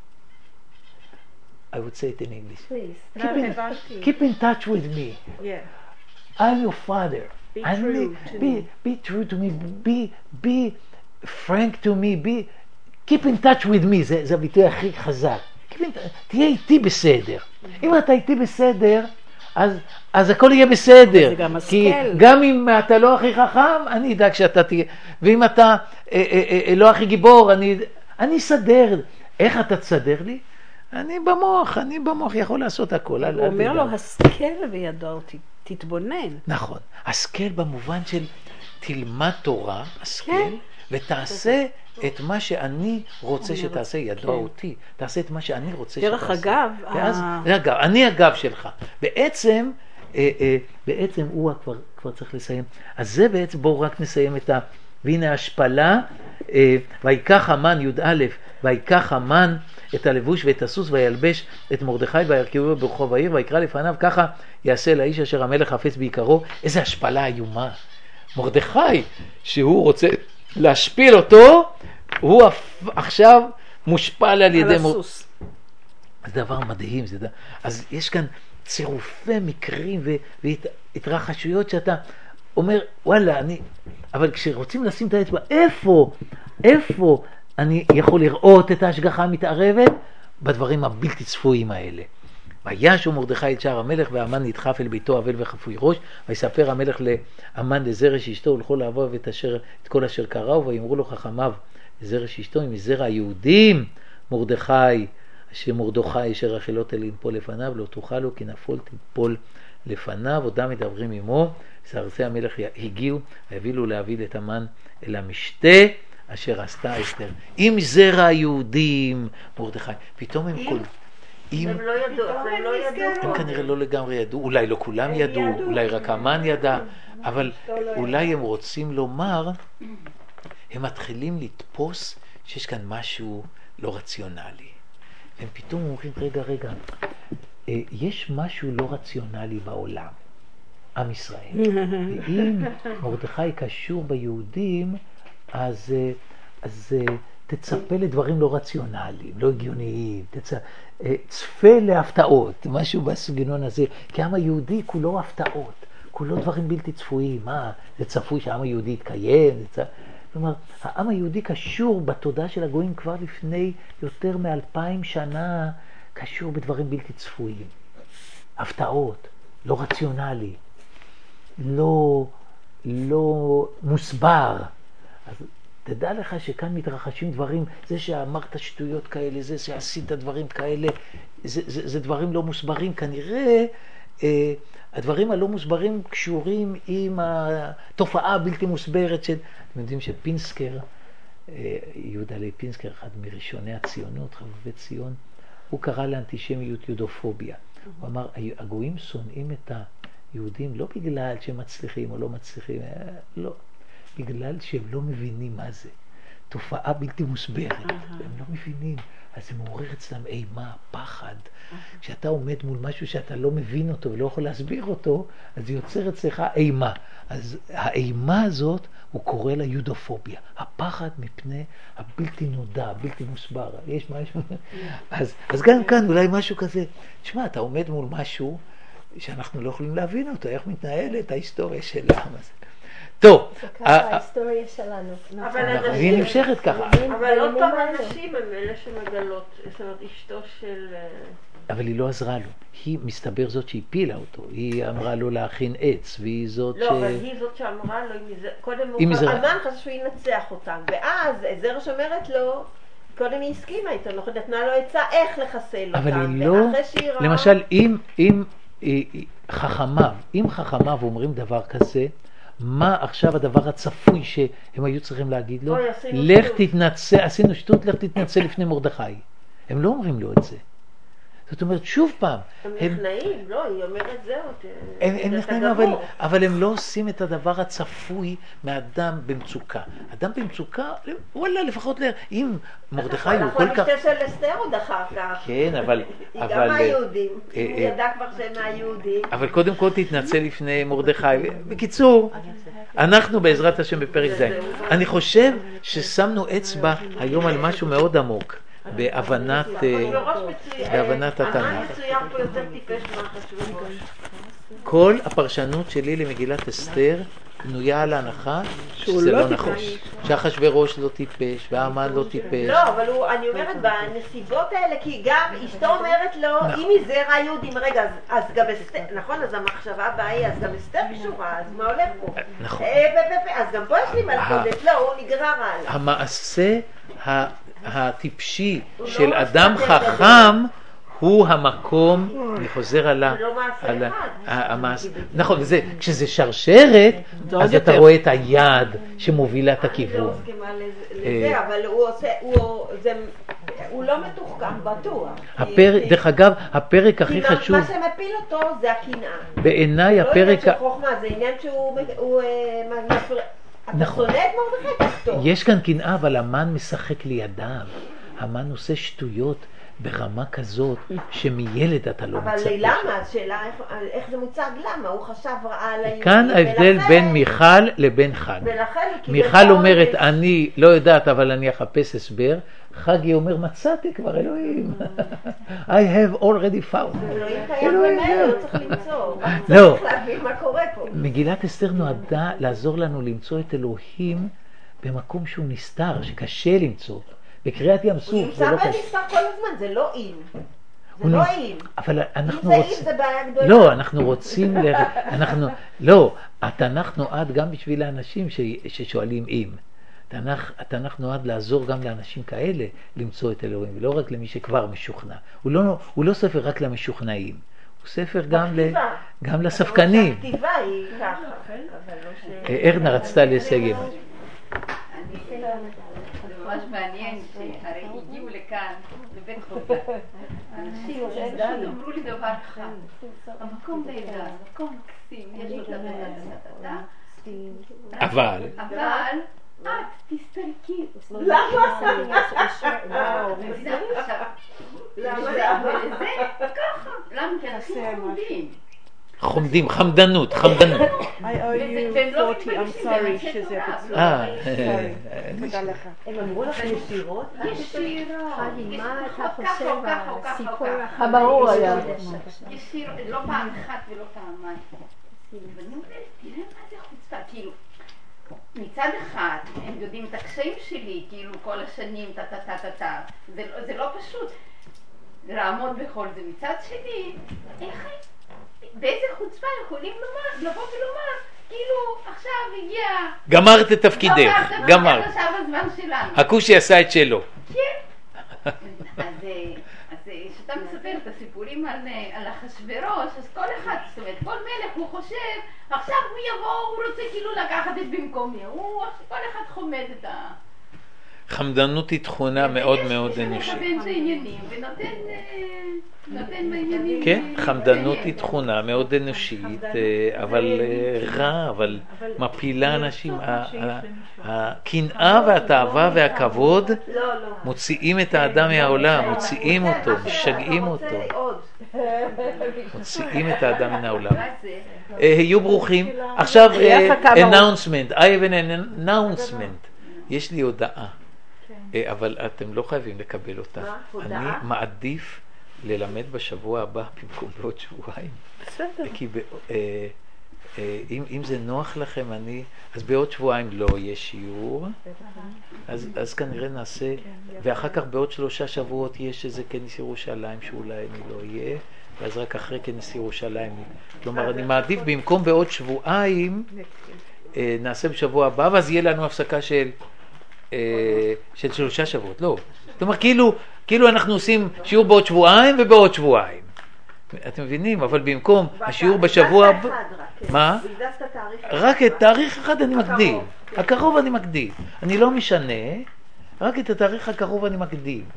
I would say it in English. Please. Keep in touch with me. Yeah. I'm your father. Be true to me. Be true to me. Be frank to me. Keep in touch with me. זה הביטוי הכי חזק. תהיה איתי בסדר. אם אתה איתי בסדר, אז הכל יהיה בסדר. זה גם כי השכל. גם אם אתה לא הכי חכם, אני אדאג שאתה תהיה. ואם אתה לא הכי גיבור, אני אסדר. איך אתה תסדר לי? אני במוח יכול לעשות הכל. הוא אומר לו, השכל וידוע אותי, תתבונן. נכון. השכל במובן של תלמד תורה, השכל, כן. ותעשה את מה שאני רוצה שתעשה, ידוע אותי. תעשה את מה שאני רוצה שתעשה. דרך אגב, ואז, אני הגב שלך. בעצם הוא כבר צריך לסיים. אז זה בעצם, בואו רק נסיים את והנה השפלה, ויקח המן י"א, ויקח המן את הלבוש ואת הסוס וילבש את מרדכי וירכבו ברחוב העיר ויקרא לפניו, ככה יעשה לאיש אשר המלך חפץ בעיקרו. איזה השפלה איומה. מרדכי שהוא רוצה להשפיל אותו, הוא עכשיו מושפל על ידי הסוס. זה דבר מדהים. אז יש כאן צירופי מקרים והתרחשויות שאתה אומר, וואלה, אבל כשרוצים לשים את האצבע, איפה אני יכול לראות את ההשגחה המתערבת? בדברים הבלתי צפויים האלה. וישוב מרדכי את שער המלך, והמן נדחף אל ביתו אבל וחפוי ראש, ויספר המלך להמן לזרש אשתו ולכל אהביו את כל אשר קראו, ויאמרו לו חכמיו לזרש אשתו, אם מזרע היהודים מרדכי אשר רכילות אל ינפול לפניו, לא תוכל לו כי נפול תנפול לפניו. עודם מדברים עמו, סרסי המלך הגיעו והבילו להביא את המן אל המשתה אשר עשתה אסתר. אם זרע היהודים מרדכי, פתאום הם כל... הם לא ידעו. הם כנראה לא לגמרי ידעו, אולי לא כולם ידעו, אולי רק המן ידע, אבל אולי הם רוצים לומר, הם מתחילים לתפוס שיש כאן משהו לא רציונלי. הם פתאום אומרים, רגע, יש משהו לא רציונלי בעולם, עם ישראל. ואם מרדכי קשור ביהודים, אז תצפה לדברים לא רציונליים, לא הגיוניים, צפה להפתעות, משהו בסגנון הזה, כי העם היהודי כולו הפתעות, כולו דברים בלתי צפויים. זה צפוי שהעם היהודי יתקיים, כלומר, העם היהודי קשור בתודעה של הגויים כבר לפני יותר מ2000 שנה, קשור בדברים בלתי צפויים, הפתעות, לא רציונלי, לא מוסבר. תדע לך שכאן מתרחשים דברים, זה שאמרת שטויות כאלה, זה שעשית דברים כאלה, זה דברים לא מוסברים. כנראה הדברים הלא מוסברים קשורים עם התופעה הבלתי מוסברת של... אתם יודעים שפינסקר, יהודה לי פינסקר, אחד מראשוני הציונות, חובבי ציון, הוא קרא לאנטישמיות יודופוביה. הוא אמר, הגויים שונאים את היהודים לא בגלל שהם מצליחים או לא מצליחים, לא. בגלל שהם לא מבינים מה זה. תופעה בלתי מוסברת. הם לא מבינים. אז זה מעורר אצלם אימה, פחד. כשאתה עומד מול משהו שאתה לא מבין אותו ולא יכול להסביר אותו, אז זה יוצר אצלך אימה. אז האימה הזאת, הוא קורא לה יודופוביה. הפחד מפני הבלתי נודע, הבלתי מוסבר. יש משהו... אז גם כאן אולי משהו כזה. תשמע, אתה עומד מול משהו שאנחנו לא יכולים להבין אותו. איך מתנהלת ההיסטוריה של העם הזה. טוב, ההיסטוריה שלנו. היא נמשכת ככה. אבל עוד פעם אנשים הם אלה שמגלות, זאת אומרת, אשתו של... אבל היא לא עזרה לו. היא מסתבר זאת שהפילה אותו. היא אמרה לו להכין עץ, והיא זאת לא, אבל היא זאת שאמרה לו, קודם הוא אמן חשב שהוא ינצח אותם, ואז עזרא שאומרת לו, קודם היא הסכימה איתו, נתנה לו עצה איך לחסל אותם. אבל היא לא, למשל, אם חכמיו אומרים דבר כזה, מה עכשיו הדבר הצפוי שהם היו צריכים להגיד לו? לך תתנצל, עשינו שטות, לך תתנצל לפני מרדכי. הם לא אומרים לו את זה. זאת אומרת, שוב פעם. הם נכנעים, לא, היא אומרת זהו. הם נכנעים, אבל הם לא עושים את הדבר הצפוי מאדם במצוקה. אדם במצוקה, וואלה, לפחות אם מרדכי הוא כל כך... אנחנו המשתה של אסתר עוד אחר כך. כן, אבל... היא גם מהיהודים. הוא ידע כבר שהם מהיהודים. אבל קודם כל תתנצל לפני מרדכי. בקיצור, אנחנו בעזרת השם בפרק זה. אני חושב ששמנו אצבע היום על משהו מאוד עמוק. בהבנת התנ"ך. כל הפרשנות שלי למגילת אסתר בנויה על ההנחה שזה לא נכון. שאחשוורוש לא טיפש והמן לא טיפש. לא, אבל אני אומרת בנסיבות האלה, כי גם אשתו אומרת לו, אם היא זרע היהודים, רגע, אז גם אסתר, נכון, אז המחשבה הבאה היא, אז גם אסתר קשורה, אז מה הולך פה? נכון. אז גם פה יש לי מלכודת, לא, הוא נגרר הלאה. המעשה הטיפשי של אדם חכם הוא המקום, אני חוזר על המעשה. נכון, כשזה שרשרת, אז אתה רואה את היד שמובילה את הכיוון. אני לא מסכימה לזה, אבל הוא לא מתוחכם, בטוח. דרך אגב, הפרק הכי חשוב... מה שמפיל אותו זה הקנאה. בעיניי הפרק... לא עניין של חוכמה, זה עניין שהוא... אתה שונא את מרדכי כסתו. יש כאן קנאה, אבל המן משחק לידיו. המן עושה שטויות ברמה כזאת שמילד אתה לא מצפה. אבל למה? השאלה איך זה מוצג? למה? הוא חשב רעה על היהודים. כאן ההבדל בין מיכל לבין חג. מיכל אומרת, אני לא יודעת, אבל אני אחפש הסבר. חגי אומר, מצאתי כבר, אלוהים. I have already found. אלוהים קיים במילא, לא צריך למצוא. לא. צריך להבין מה קורה פה. מגילת אסתר נועדה לעזור לנו למצוא את אלוהים במקום שהוא נסתר, שקשה למצוא. בקריאת ים סוף. הוא נמצא בנסתר כל הזמן, זה לא אם. זה לא אם. אבל אנחנו אם זה בעיה גדולה. לא, אנחנו רוצים... לא, התנ"ך נועד גם בשביל האנשים ששואלים אם. התנ"ך נועד לעזור גם לאנשים כאלה למצוא את אלוהים, ולא רק למי שכבר משוכנע. הוא לא ספר רק למשוכנעים, הוא ספר גם לספקנים. הכתיבה היא ככה. ארנה רצתה לסגל. זה ממש מעניין שהרי הגיעו לכאן, לבית חוגה. אנשים אמרו לי דבר אחד, המקום נהדר, המקום מקסים, יש לו תתה, אבל את תסתלקי. למה? ולזה ככה. למה? כי אנשים חומדים. חמדנות. I owe you 40, I'm sorry שזה בצורה. תודה לך. הם אמרו לך ישירות? מה אתה חושב הסיפור הברור היה. ישיר, לא פעם אחת ולא פעמיים. ואני אומרת, תראה מה זה חוצפה, כאילו, מצד אחד הם יודעים את הקשיים שלי, כאילו כל השנים, זה לא פשוט לעמוד בכל זה. מצד שני, באיזה חוצפה יכולים לבוא ולומר כאילו עכשיו הגיע... גמרת את תפקידך, גמרת. עכשיו הזמן שלנו. הכושי עשה את שלו. כן. אז כשאתה מספר את הסיפורים על אחשוורוש, אז כל אחד, זאת אומרת, כל מלך הוא חושב, עכשיו הוא יבוא, הוא רוצה כאילו לקחת את במקומי, כל אחד חומד את ה... חמדנות היא תכונה מאוד מאוד אנושית. שמכוון את העניינים ונותן בעניינים... כן, חמדנות היא תכונה מאוד אנושית, אבל רע, אבל מפילה אנשים. הקנאה והתאווה והכבוד מוציאים את האדם מהעולם, מוציאים אותו, משגעים אותו. מוציאים את האדם מן העולם. היו ברוכים. עכשיו, announcement. I have an announcement. יש לי הודעה. אבל אתם לא חייבים לקבל אותה. אני מעדיף ללמד בשבוע הבא במקום בעוד שבועיים. בסדר. כי אם זה נוח לכם, אז בעוד שבועיים לא יהיה שיעור. אז כנראה נעשה, ואחר כך בעוד 3 שבועות יש איזה כנס ירושלים שאולי אני לא אהיה, ואז רק אחרי כנס ירושלים. כלומר, אני מעדיף במקום בעוד שבועיים, נעשה בשבוע הבא, ואז יהיה לנו הפסקה של 3 שבועות, לא. זאת אומרת, כאילו אנחנו עושים שיעור בעוד שבועיים ובעוד שבועיים. אתם מבינים? אבל במקום השיעור בשבוע... מה? רק את תאריך אחד אני מקדים. הקרוב אני מקדים. אני לא משנה, רק את התאריך הקרוב אני מקדים.